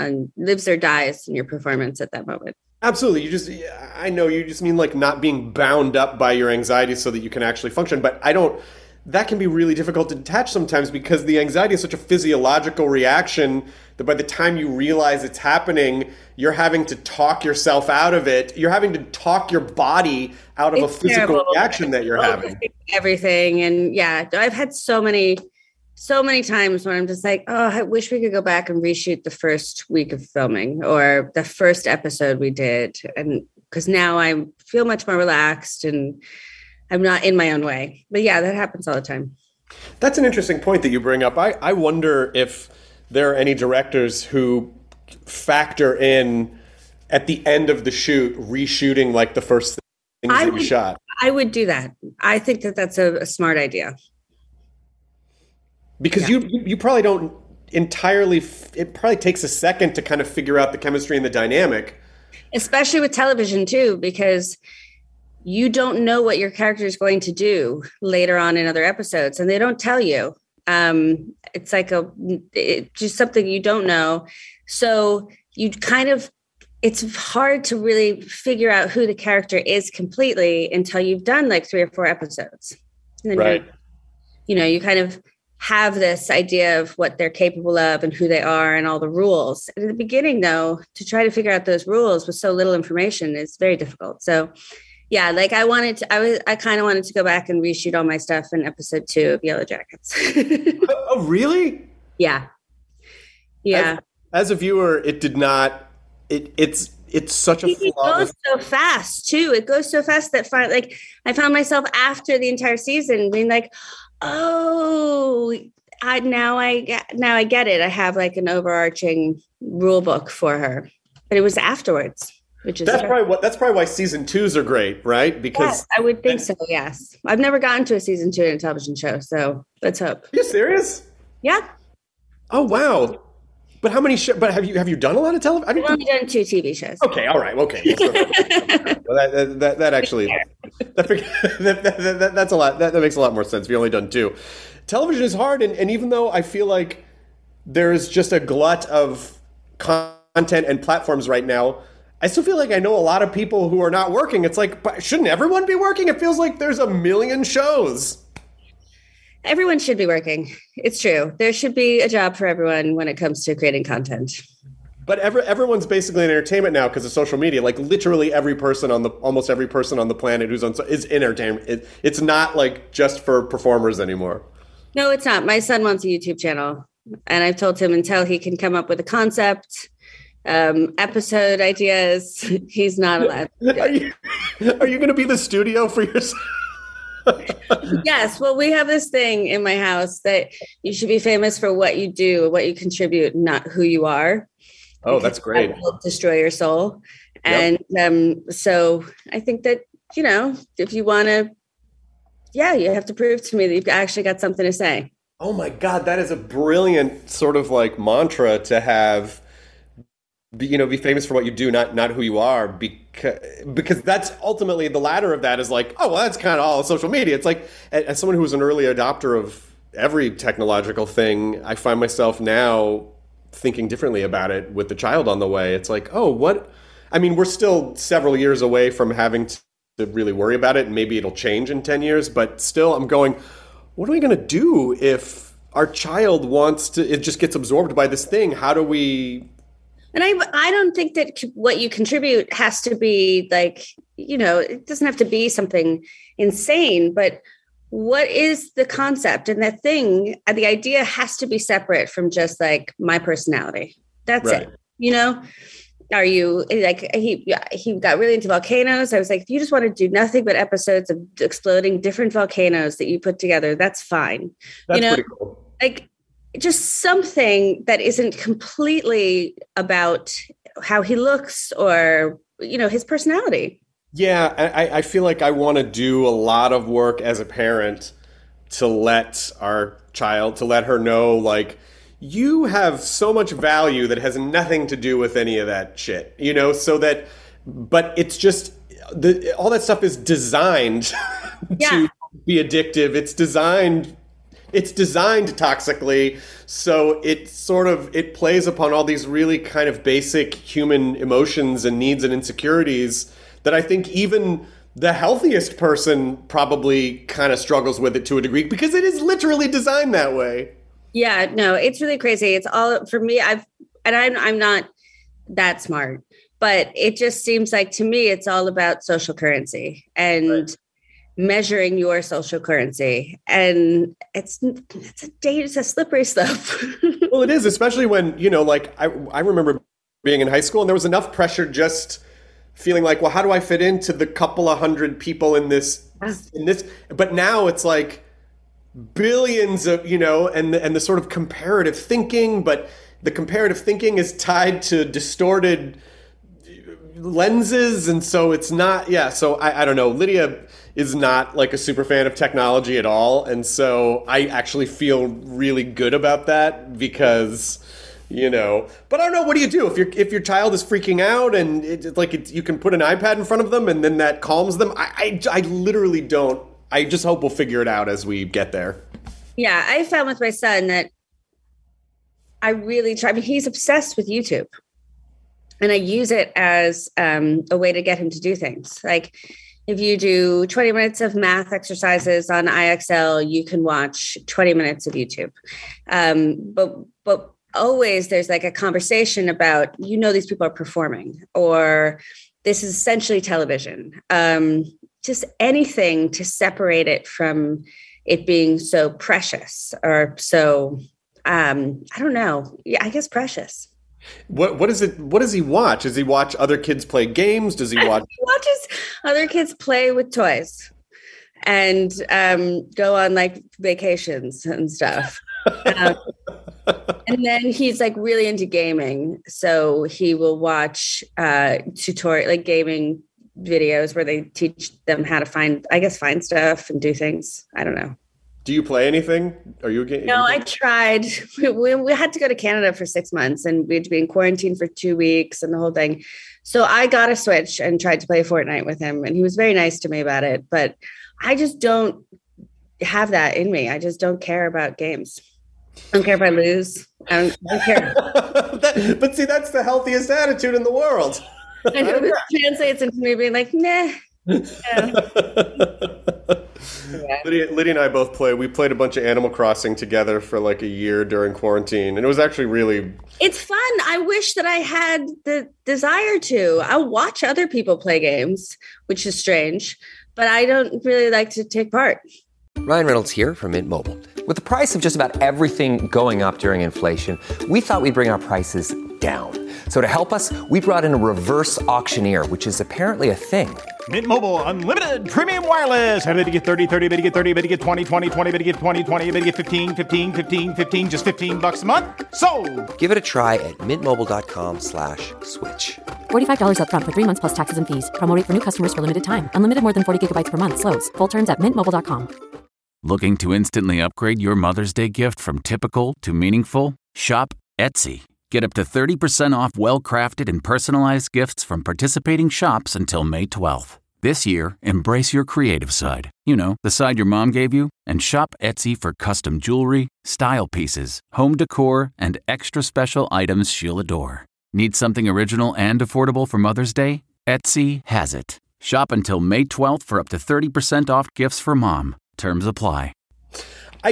dies in your performance at that moment. Absolutely. I know you just mean like not being bound up by your anxiety so that you can actually function. But that can be really difficult to detach sometimes, because the anxiety is such a physiological reaction that by the time you realize it's happening, you're having to talk yourself out of it. You're having to talk your body out of a physical reaction that you're having. Everything. And yeah, I've had so many times when I'm just like, oh, I wish we could go back and reshoot the first week of filming or the first episode we did. And because now I feel much more relaxed and I'm not in my own way. But yeah, that happens all the time. That's an interesting point that you bring up. I wonder if there are any directors who factor in at the end of the shoot, reshooting like the first things that you shot. I would do that. I think that's a smart idea. Because you probably don't entirely, it probably takes a second to kind of figure out the chemistry and the dynamic. Especially with television too, because you don't know what your character is going to do later on in other episodes, and they don't tell you. It's like it's just something you don't know. So it's hard to really figure out who the character is completely until you've done like 3 or 4 episodes. And then right. You kind of have this idea of what they're capable of and who they are and all the rules. And in the beginning, though, to try to figure out those rules with so little information is very difficult. So yeah, like I kind of wanted to go back and reshoot all my stuff in episode 2 of Yellow Jackets. Oh, really? Yeah. Yeah. As a viewer, it did not, it's such a It goes so fast too. It goes so fast that I found myself after the entire season being like, oh, now I get it. I have like an overarching rule book for her, but it was afterwards, which is that's probably why season 2s are great, right? Because yes, I would think so. Yes, I've never gotten to a season 2 in a television show, so let's hope. Are you serious? Yeah. Oh wow. But how many shows? But have you done a lot of television? I've only done 2 TV shows. Okay, all right, okay. Well, that actually that's a lot. That makes a lot more sense. We've only done 2. Television is hard, and even though I feel like there is just a glut of content and platforms right now, I still feel like I know a lot of people who are not working. It's like, but shouldn't everyone be working? It feels like there's a million shows. Everyone should be working. It's true. There should be a job for everyone when it comes to creating content. But everyone's basically in entertainment now because of social media. Like literally almost every person on the planet is in entertainment. It's not like just for performers anymore. No, it's not. My son wants a YouTube channel, and I've told him until he can come up with a concept, episode ideas, he's not allowed. Are you going to be the studio for yourself? Yes. Well, we have this thing in my house that you should be famous for what you do, what you contribute, not who you are. Oh, that's great. That will destroy your soul. And so I think that, if you want to, you have to prove to me that you've actually got something to say. Oh my God, that is a brilliant sort of like mantra to have, be famous for what you do, not who you are, because that's ultimately the latter of that is like, oh, well, that's kind of all social media. It's like, as someone who was an early adopter of every technological thing, I find myself now thinking differently about it with the child on the way. It's like, we're still several years away from having to really worry about it, and maybe it'll change in 10 years, but still I'm going, what are we going to do if our child it just gets absorbed by this thing? How do we... And I don't think that what you contribute has to be like, it doesn't have to be something insane, but what is the concept? And that thing, the idea has to be separate from just like my personality. That's right. It. Are you like, he got really into volcanoes. I was like, if you just want to do nothing but episodes of exploding different volcanoes that you put together, that's fine. That's pretty cool. Like just something that isn't completely about how he looks or, his personality. Yeah, I feel like I want to do a lot of work as a parent to let her know, like, you have so much value that has nothing to do with any of that shit, but it's just, all that stuff is designed to be addictive. It's designed toxically. So it plays upon all these really kind of basic human emotions and needs and insecurities that I think even the healthiest person probably kind of struggles with it to a degree because it is literally designed that way. Yeah, no, it's really crazy. It's all for me. I'm not that smart, but it just seems like to me, it's all about social currency and measuring your social currency. And it's a slippery slope. Well, it is, especially when, I remember being in high school and there was enough pressure just feeling like, well, how do I fit into the couple of hundred people in this, but now it's like billions of, and the sort of comparative thinking, but the comparative thinking is tied to distorted lenses. And so it's not, so I don't know. Lydia is not like a super fan of technology at all. And so I actually feel really good about that because, but I don't know, what do you do if your child is freaking out and you can put an iPad in front of them and then that calms them? I literally don't. I just hope we'll figure it out as we get there. Yeah, I found with my son that I really try. I mean, he's obsessed with YouTube. And I use it as a way to get him to do things. Like if you do 20 minutes of math exercises on IXL, you can watch 20 minutes of YouTube. But always there's like a conversation about, these people are performing, or this is essentially television. Just anything to separate it from it being so precious or so, I don't know. Yeah, I guess precious. What is it? What does he watch? Does he watch other kids play games? Does he watch? He watches other kids play with toys and go on like vacations and stuff. And then he's like really into gaming. So he will watch gaming videos where they teach them how to find stuff and do things. I don't know. Do you play anything? Are you a game? No, I tried. We had to go to Canada for 6 months and we had to be in quarantine for 2 weeks and the whole thing. So I got a Switch and tried to play Fortnite with him and he was very nice to me about it. But I just don't have that in me. I just don't care about games. I don't care if I lose. I don't care. But see, that's the healthiest attitude in the world. And it translates into me being like, nah. Yeah. Lydia and I both we played a bunch of Animal Crossing together for like a year during quarantine. And it was actually really... It's fun. I wish that I had the desire to. I'll watch other people play games, which is strange, but I don't really like to take part. Ryan Reynolds here from Mint Mobile. With the price of just about everything going up during inflation, we thought we'd bring our prices down. So to help us, we brought in a reverse auctioneer, which is apparently a thing. Mint Mobile Unlimited Premium Wireless. How to get 30, 30, bit to get 30, bit to get 20, 20, 20, bit to get 20, 20, bit to get 15, 15, 15, 15, just $15 a month? Sold! Give it a try at mintmobile.com/switch. $45 up front for 3 months plus taxes and fees. Promo rate for new customers for limited time. Unlimited more than 40 gigabytes per month. Slows full terms at mintmobile.com. Looking to instantly upgrade your Mother's Day gift from typical to meaningful? Shop Etsy. Get up to 30% off well-crafted and personalized gifts from participating shops until May 12th. This year, embrace your creative side. You know, the side your mom gave you. And shop Etsy for custom jewelry, style pieces, home decor, and extra special items she'll adore. Need something original and affordable for Mother's Day? Etsy has it. Shop until May 12th for up to 30% off gifts for mom. Terms apply. I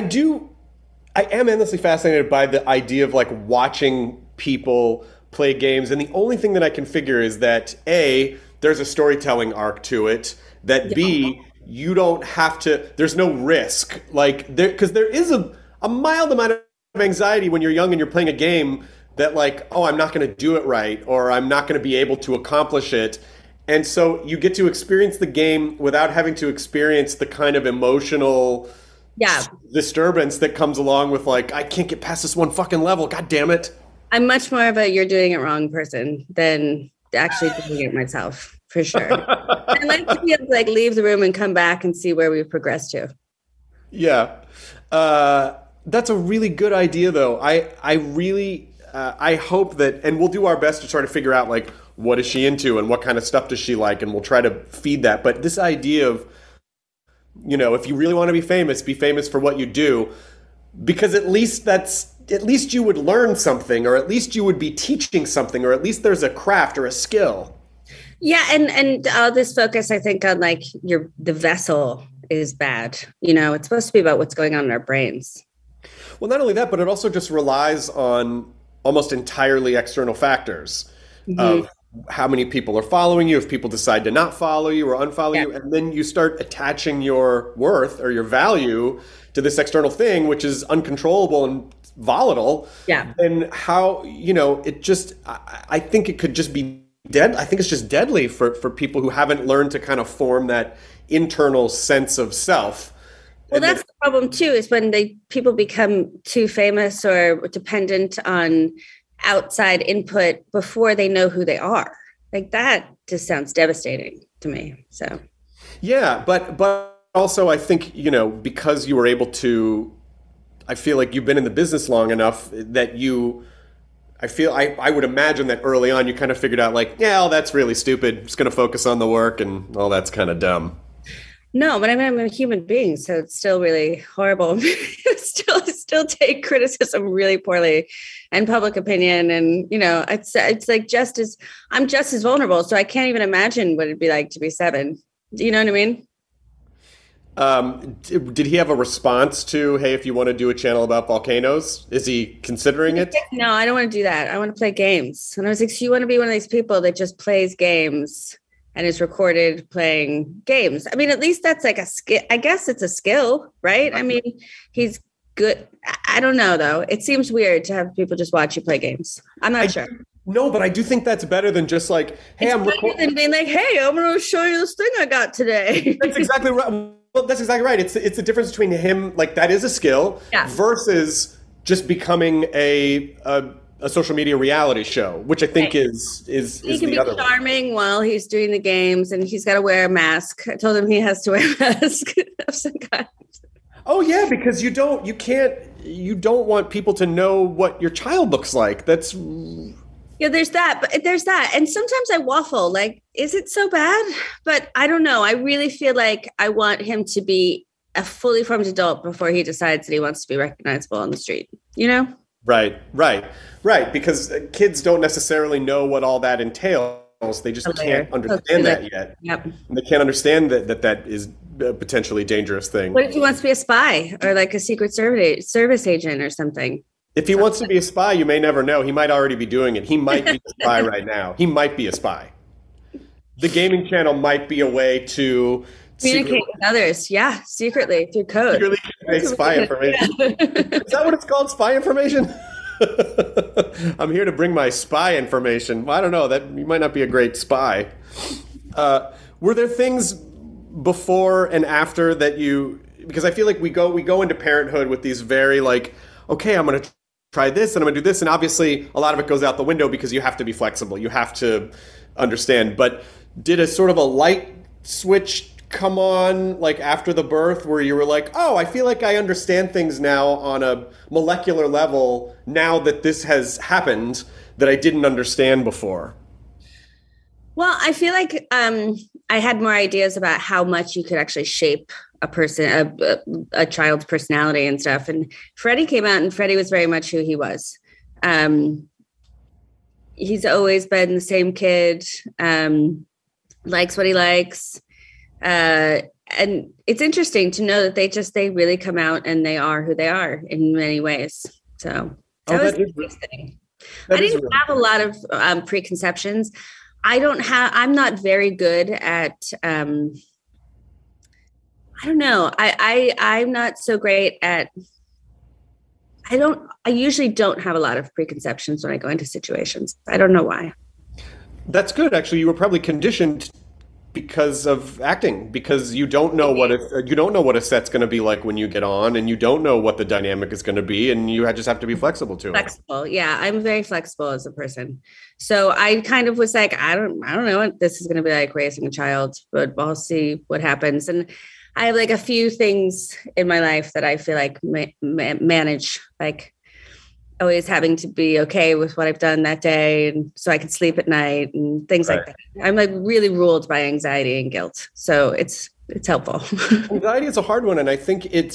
am endlessly fascinated by the idea of like watching people play games. And the only thing that I can figure is that A, there's a storytelling arc to it, that B, you don't have to, there's no risk. Like, because there is a mild amount of anxiety when you're young and you're playing a game that like, oh, I'm not going to do it right, or I'm not going to be able to accomplish it. And so you get to experience the game without having to experience the kind of emotional disturbance that comes along with like, I can't get past this one fucking level. God damn it. I'm much more of a you're doing it wrong person than actually doing it myself, for sure. I like to be able to like leave the room and come back and see where we've progressed to. Yeah. That's a really good idea though. I really hope that, and we'll do our best to try to figure out like, what is she into and what kind of stuff does she like? And we'll try to feed that. But this idea of, you know, if you really want to be famous for what you do, because at least you would learn something, or at least you would be teaching something, or at least there's a craft or a skill. Yeah. And this focus, I think, on like the vessel is bad. You know, it's supposed to be about what's going on in our brains. Well, not only that, but it also just relies on almost entirely external factors of how many people are following you, if people decide to not follow you or unfollow you, and then you start attaching your worth or your value to this external thing, which is uncontrollable and volatile. Yeah. And how, you know, it just, I think it could just be dead. I think it's just deadly for people who haven't learned to kind of form that internal sense of self. Well, that's the problem too, is when people become too famous or dependent on outside input before they know who they are. Like that just sounds devastating to me. So yeah, but also I think, you know, because you were able to, I feel like you've been in the business long enough that I would imagine that early on you kind of figured out like, yeah, that's really stupid, just gonna focus on the work, and all that's kind of dumb. No, but I mean, I'm a human being, so it's still really horrible. still take criticism really poorly, and public opinion, and you know, it's like I'm just as vulnerable. So I can't even imagine what it'd be like to be 7. Do you know what I mean? Did he have a response to, hey, if you want to do a channel about volcanoes, is he considering it? No, I don't want to do that. I want to play games. And I was like, so you want to be one of these people that just plays games and is recorded playing games? I mean, at least that's like a skill. I guess it's a skill, right? I mean, he's good. I don't know, though. It seems weird to have people just watch you play games. I'm not sure. No, but I do think that's better than just like, hey, I'm recording. Than being like, hey, I'm going to show you this thing I got today. That's exactly right. Well, that's exactly right. It's the difference between him, like that is a skill, versus just becoming a social media reality show, which I think is he can be charming while he's doing the games, and he's got to wear a mask. I told him he has to wear a mask of some kind. Oh yeah, because you don't want people to know what your child looks like. That's there's that. And sometimes I waffle, like, is it so bad? But I don't know. I really feel like I want him to be a fully formed adult before he decides that he wants to be recognizable on the street, you know? Right. Because kids don't necessarily know what all that entails. They just can't understand that yet. Yep. And they can't understand that is a potentially dangerous thing. What if he wants to be a spy or like a secret service agent or something? If he wants to be a spy, you may never know. He might already be doing it. He might be a spy right now. He might be a spy. The gaming channel might be a way to communicate with others. Yeah, secretly through code. Secretly convey spy information. Is that what it's called? Spy information? I'm here to bring my spy information. Well, I don't know. That you might not be a great spy. Were there things before and after that because I feel like we go into parenthood with these very like, okay, I'm going to try this and I'm going to do this. And obviously a lot of it goes out the window because you have to be flexible. You have to understand. But did a sort of a light switch come on like after the birth where you were like, oh, I feel like I understand things now on a molecular level now that this has happened that I didn't understand before? Well, I feel like I had more ideas about how much you could actually shape a person, a child's personality and stuff. And Freddie came out, and Freddie was very much who he was. He's always been the same kid, likes what he likes. And it's interesting to know that they really come out and they are who they are in many ways. So that was interesting. I didn't have a lot of preconceptions. I'm not very good at, I don't know. I'm not so great at, I usually don't have a lot of preconceptions when I go into situations. I don't know why. That's good. Actually, you were probably conditioned because of acting, because you don't know what a set's going to be like when you get on, and you don't know what the dynamic is going to be, and you just have to be flexible to it. Flexible, yeah. I'm very flexible as a person, so I kind of was like, I don't know what this is going to be like raising a child, but I'll see what happens. And I have like a few things in my life that I feel like manage, like always having to be okay with what I've done that day, and so I can sleep at night and things like that. I'm like really ruled by anxiety and guilt, so it's helpful. Anxiety is a hard one, and I think it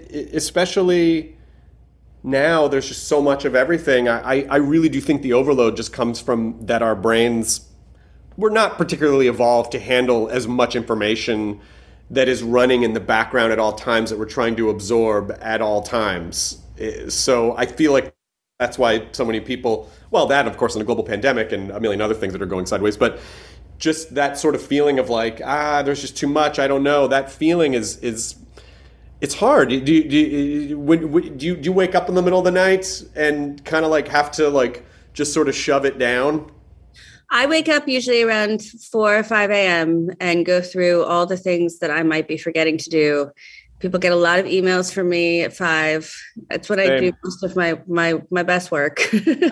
especially now. There's just so much of everything. I really do think the overload just comes from that our brains were not particularly evolved to handle as much information that is running in the background at all times that we're trying to absorb at all times. So I feel like that's why so many people, well, that, of course, in a global pandemic and a million other things that are going sideways, but just that sort of feeling of like, there's just too much, I don't know. That feeling is it's hard. Do you wake up in the middle of the night and kind of like have to like just sort of shove it down? I wake up usually around 4 or 5 a.m. and go through all the things that I might be forgetting to do. People get a lot of emails from me at 5. That's when I do most of my best work.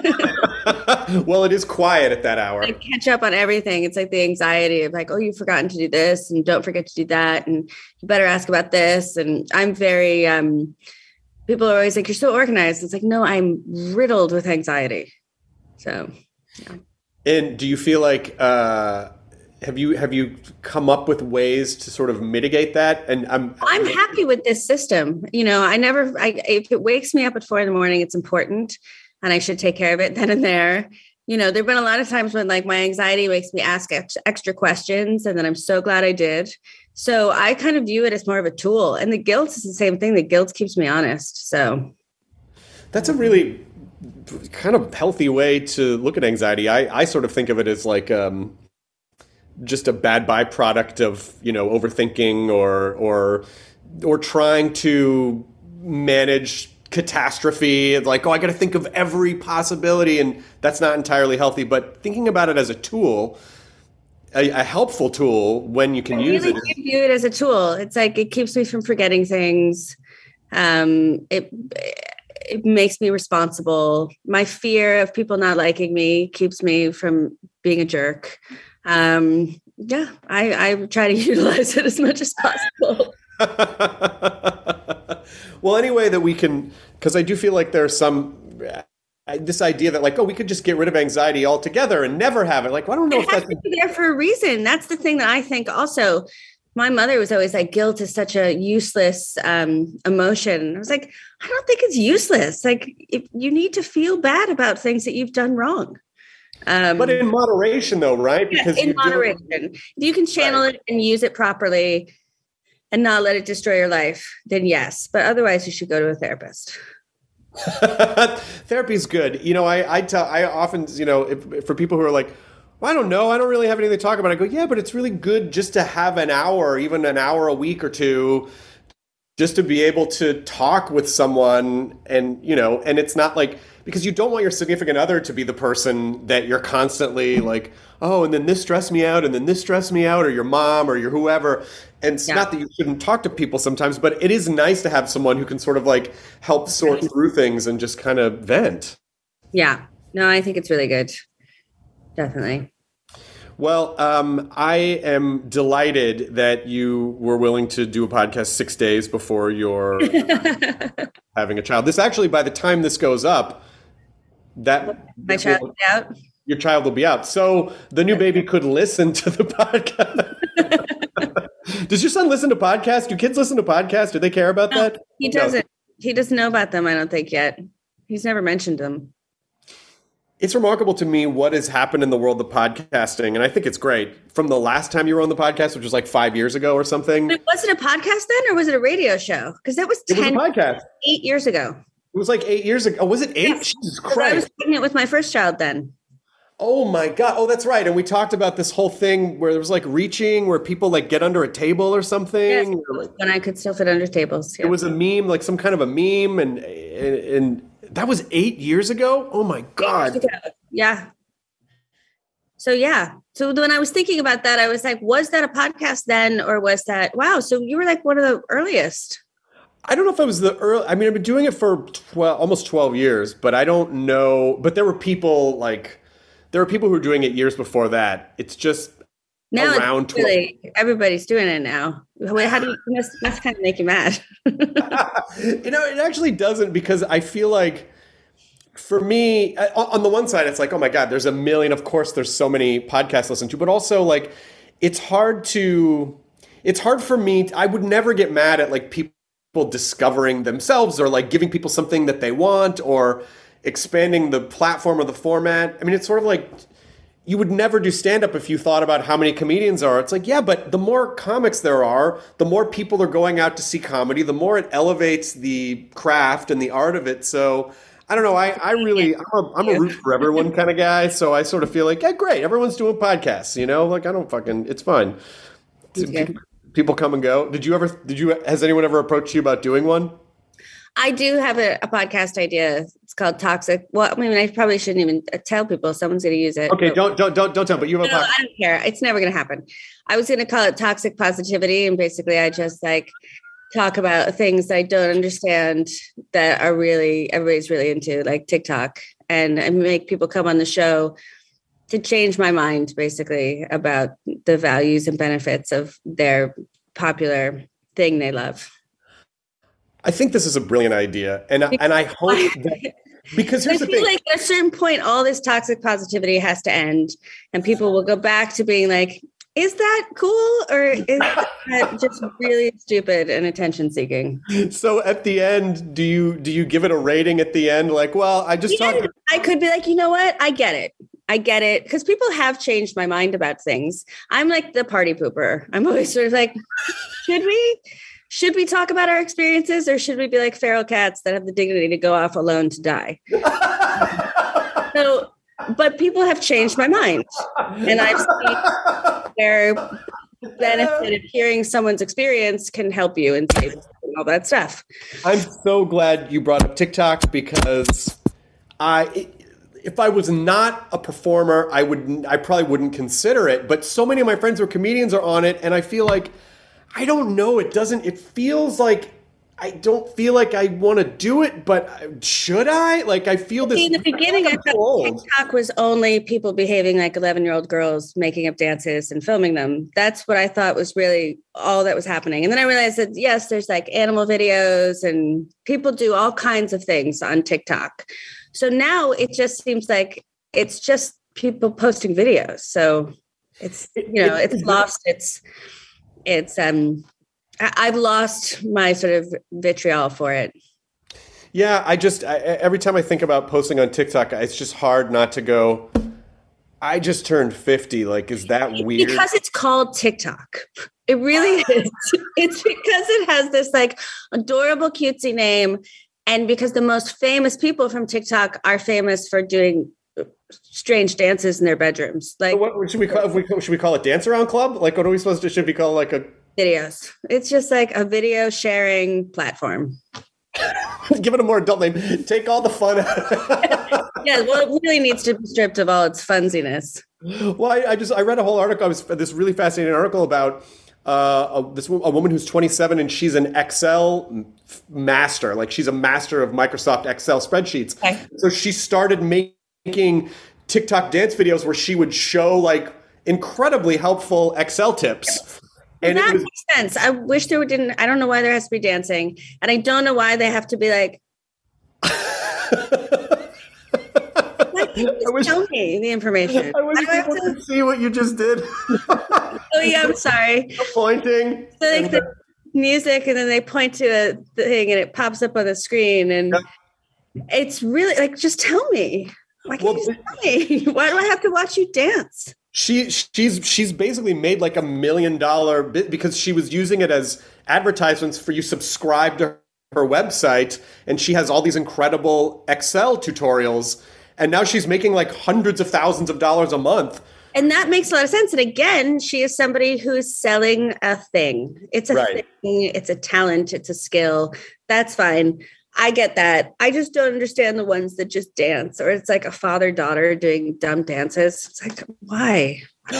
Well, it is quiet at that hour. I catch up on everything. It's like the anxiety of like, oh, you've forgotten to do this and don't forget to do that. And you better ask about this. And I'm very, people are always like, you're so organized. It's like, no, I'm riddled with anxiety. So, yeah. And do you feel like, have you come up with ways to sort of mitigate that? And I'm happy with this system. You know, if it wakes me up at 4 a.m, it's important and I should take care of it then and there. You know, there've been a lot of times when like my anxiety makes me ask extra questions, and then I'm so glad I did. So I kind of view it as more of a tool, and the guilt is the same thing. The guilt keeps me honest. So that's a really kind of healthy way to look at anxiety. I sort of think of it as like, just a bad byproduct of, you know, overthinking or trying to manage catastrophe. It's like, oh, I got to think of every possibility, and that's not entirely healthy. But thinking about it as a tool, a helpful tool when you can use it. I really view it as a tool. It's like it keeps me from forgetting things. It makes me responsible. My fear of people not liking me keeps me from being a jerk. Yeah, I try to utilize it as much as possible. Well, any way that we can, because I do feel like there's this idea that like, oh, we could just get rid of anxiety altogether and never have it. Like, well, I don't know if that's there for a reason. That's the thing that I think also. My mother was always like, guilt is such a useless emotion. I was like, I don't think it's useless. Like, if you need to feel bad about things that you've done wrong. But in moderation, though, right? Because in moderation, you can channel it and use it properly. and not let it destroy your life, then yes. But otherwise, you should go to a therapist. Therapy's good. I often, for people who are like, well, I don't know, I don't really have anything to talk about. I go, yeah, but it's really good just to have an hour, even an hour a week or two, just to be able to talk with someone. And, and it's not like, because you don't want your significant other to be the person that you're constantly like, oh, and then this stressed me out, and then this stressed me out, or your mom or your whoever. And it's not that you shouldn't talk to people sometimes, but it is nice to have someone who can sort of like help sort through things and just kind of vent. Yeah. No, I think it's really good. Definitely. Well, I am delighted that you were willing to do a podcast 6 days before you're having a child. This actually, by the time this goes up, my child will be out. Your child will be out. So the new baby could listen to the podcast. Does your son listen to podcasts? Do kids listen to podcasts? Do they care about that? He doesn't. He doesn't know about them, I don't think, yet. He's never mentioned them. It's remarkable to me what has happened in the world of podcasting, and I think it's great. From the last time you were on the podcast, which was like 5 years ago or something. Was it a podcast then, or was it a radio show? Because that was 8 years ago. It was like 8 years ago. Oh, was it 8? Yes. Jesus Christ. I was pregnant with my first child then. Oh my God. Oh, that's right. And we talked about this whole thing where there was like reaching, where people like get under a table or something. Yes, when I could still fit under tables. Yeah. It was a meme, like some kind of a meme. And that was 8 years ago. Oh my God. Yeah. So yeah. So when I was thinking about that, I was like, was that a podcast then? Or was that, wow. So you were like one of the earliest. I don't know if I was the early. I mean, I've been doing it for almost 12 years, but I don't know. But there were people who were doing it years before that. It's just now around 12. Really, everybody's doing it now. How do you, must kind of make you mad. It actually doesn't, because I feel like for me, on the one side, it's like, oh my God, there's a million. Of course, there's so many podcasts to listen to, but also like, it's hard for me. I would never get mad at like people discovering themselves or like giving people something that they want or expanding the platform or the format. I mean, it's sort of like you would never do stand-up if you thought about how many comedians are. It's like, yeah, but the more comics there are, the more people are going out to see comedy, the more it elevates the craft and the art of it. So I don't know. I'm a root for everyone kind of guy. So I sort of feel like, yeah, great. Everyone's doing podcasts, like it's fine. People come and go. Has anyone ever approached you about doing one? I do have a podcast idea. It's called Toxic. Well, I mean, I probably shouldn't even tell people. Someone's going to use it. Okay, don't tell. But you have a podcast. I don't care. It's never going to happen. I was going to call it Toxic Positivity, and basically, I just like talk about things I don't understand that are really everybody's really into, like TikTok, and make people come on the show to change my mind, basically, about the values and benefits of their popular thing they love. I think this is a brilliant idea. And I hope that, because here's the thing. Like at a certain point, all this toxic positivity has to end, and people will go back to being like, is that cool? Or is that just really stupid and attention seeking? So at the end, do you give it a rating at the end? Like, well, I just talked. I could be like, you know what? I get it. Because people have changed my mind about things. I'm like the party pooper. I'm always sort of like, should we talk about our experiences, or should we be like feral cats that have the dignity to go off alone to die? But people have changed my mind, and I've seen their benefit of hearing someone's experience can help you and save and all that stuff. I'm so glad you brought up TikTok, because if I was not a performer, I probably wouldn't consider it. But so many of my friends who are comedians are on it, and I feel like, I don't know. It feels like I don't feel like I want to do it, but should I? Like, I feel this. In the beginning, I thought TikTok was only people behaving like 11-year-old girls, making up dances and filming them. That's what I thought was really all that was happening. And then I realized that, yes, there's like animal videos and people do all kinds of things on TikTok. So now it just seems like it's just people posting videos. So it's lost I've lost my sort of vitriol for it. Yeah, every time I think about posting on TikTok, it's just hard not to go, I just turned 50. Like, is that weird? Because it's called TikTok. It really is. It's because it has this like adorable cutesy name. And because the most famous people from TikTok are famous for doing strange dances in their bedrooms. Like, what should we call? Should we call it Dance Around Club? Like, what are we supposed to? Should we call like a videos? It's just like a video sharing platform. Give it a more adult name. Take all the fun out. Yeah, well, it really needs to be stripped of all its funsiness. Well, I read a whole article. This really fascinating article about a woman who's 27 and she's an Excel master. Like she's a master of Microsoft Excel spreadsheets. Okay. So she started making TikTok dance videos where she would show like incredibly helpful Excel tips. And that makes sense. I wish I don't know why there has to be dancing. And I don't know why they have to be like, tell me the information. I wish people could see what you just did. Oh yeah, I'm sorry. Pointing. So like the music, and then they point to a thing, and it pops up on the screen, and it's really like, just tell me. Why can't you tell me? Why do I have to watch you dance? She's basically made like $1 million because she was using it as advertisements for you subscribe to her website, and she has all these incredible Excel tutorials. And now she's making like hundreds of thousands of dollars a month. And that makes a lot of sense. And again, she is somebody who's selling a thing. It's a thing. It's a talent. It's a skill. That's fine. I get that. I just don't understand the ones that just dance, or it's like a father-daughter doing dumb dances. It's like, why?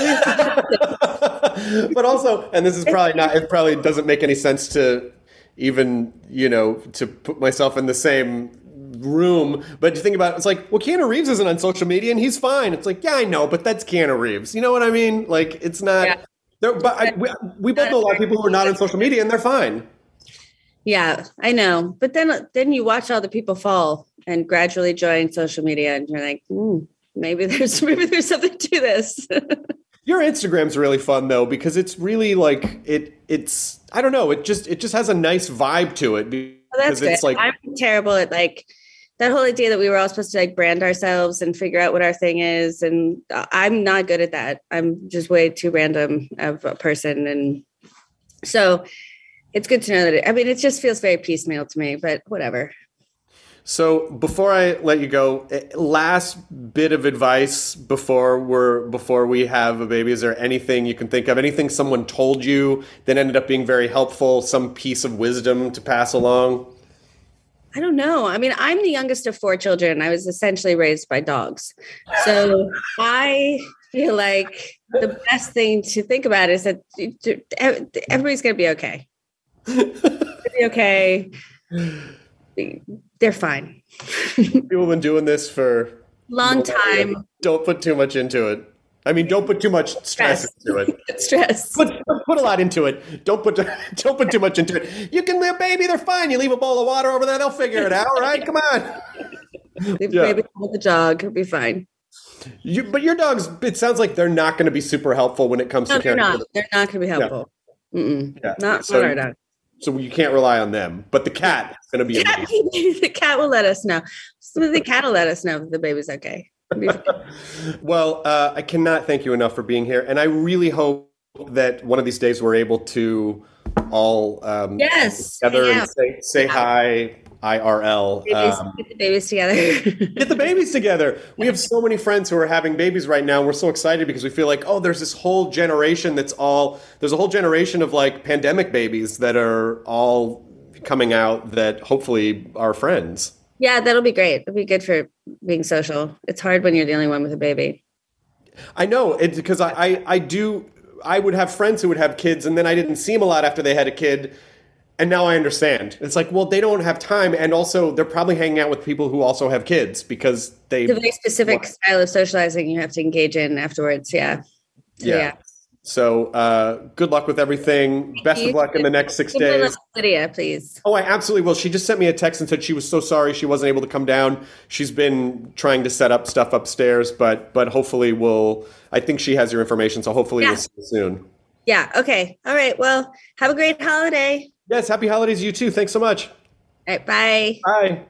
But also, and this is probably not, it probably doesn't make any sense to even, to put myself in the same room, but to think about it, it's like, well, Keanu Reeves isn't on social media and he's fine. It's like, yeah, I know, but that's Keanu Reeves. You know what I mean? Like, it's not. Yeah. But we both know a lot of people who are not on social media and they're fine. Yeah, I know. But then you watch all the people fall and gradually join social media, and you're like, maybe there's something to this. Your Instagram's really fun though, because it's really like it's I don't know, it just has a nice vibe to it. That's good. It's like, I'm terrible at like that whole idea that we were all supposed to like brand ourselves and figure out what our thing is. And I'm not good at that. I'm just way too random of a person. And so it's good to know that it just feels very piecemeal to me, but whatever. So before I let you go, last bit of advice before we have a baby. Is there anything you can think of, anything someone told you that ended up being very helpful, some piece of wisdom to pass along? I don't know. I mean, I'm the youngest of 4 children. I was essentially raised by dogs. So I feel like the best thing to think about is that everybody's going to be okay. They're be okay. They're fine. People have been doing this for long time. Don't put too much into it. I mean, don't put too much stress into it. Stress. Put a lot into it. Don't put too much into it. You can leave baby, they're fine. You leave a bowl of water over there, they'll figure it out, right? Come on. Leave baby with the dog, it'll be fine. But your dogs, it sounds like they're not going to be super helpful when it comes to they're not. They're not going to be helpful. Yeah. Not for our dog. So you can't rely on them. But the cat is going to be amazing. The cat will let us know. The cat will let us know that the baby's okay. Well, I cannot thank you enough for being here. And I really hope that one of these days we're able to all together and say hi IRL. Get the babies together. Get the babies together. We have so many friends who are having babies right now. We're so excited because we feel like, there's this whole generation there's a whole generation of like pandemic babies that are all coming out that hopefully are friends. Yeah, that'll be great. It'll be good for being social. It's hard when you're the only one with a baby. I know it because I would have friends who would have kids and then I didn't see them a lot after they had a kid. And now I understand. It's like, well, they don't have time. And also they're probably hanging out with people who also have kids because it's a very specific style of socializing you have to engage in afterwards. Yeah. So good luck with everything. Best of luck in the next 6 days. Lydia, please. Oh, I absolutely will. She just sent me a text and said she was so sorry she wasn't able to come down. She's been trying to set up stuff upstairs, but hopefully I think she has your information. So hopefully we'll see you soon. Yeah. Okay. All right. Well, have a great holiday. Yes, happy holidays to you too. Thanks so much. All right, bye. Bye.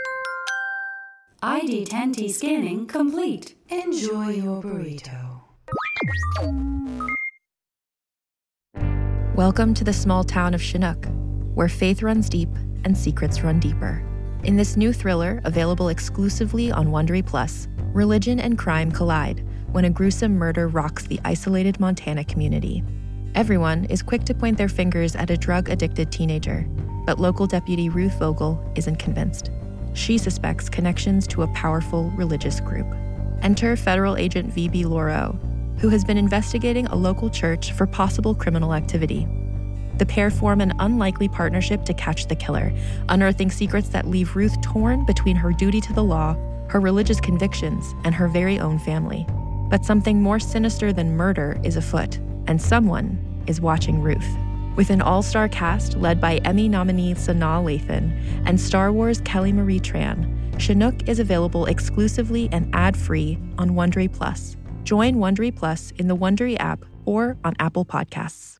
ID10T scanning complete. Enjoy your burrito. Welcome to the small town of Chinook, where faith runs deep and secrets run deeper. In this new thriller, available exclusively on Wondery Plus, religion and crime collide when a gruesome murder rocks the isolated Montana community. Everyone is quick to point their fingers at a drug-addicted teenager, but local deputy Ruth Vogel isn't convinced. She suspects connections to a powerful religious group. Enter federal agent V.B. Laureau, who has been investigating a local church for possible criminal activity. The pair form an unlikely partnership to catch the killer, unearthing secrets that leave Ruth torn between her duty to the law, her religious convictions, and her very own family. But something more sinister than murder is afoot, and someone is watching Ruth. With an all-star cast led by Emmy nominee Sanaa Lathan and Star Wars Kelly Marie Tran, Chinook is available exclusively and ad-free on Wondery Plus. Join Wondery Plus in the Wondery app or on Apple Podcasts.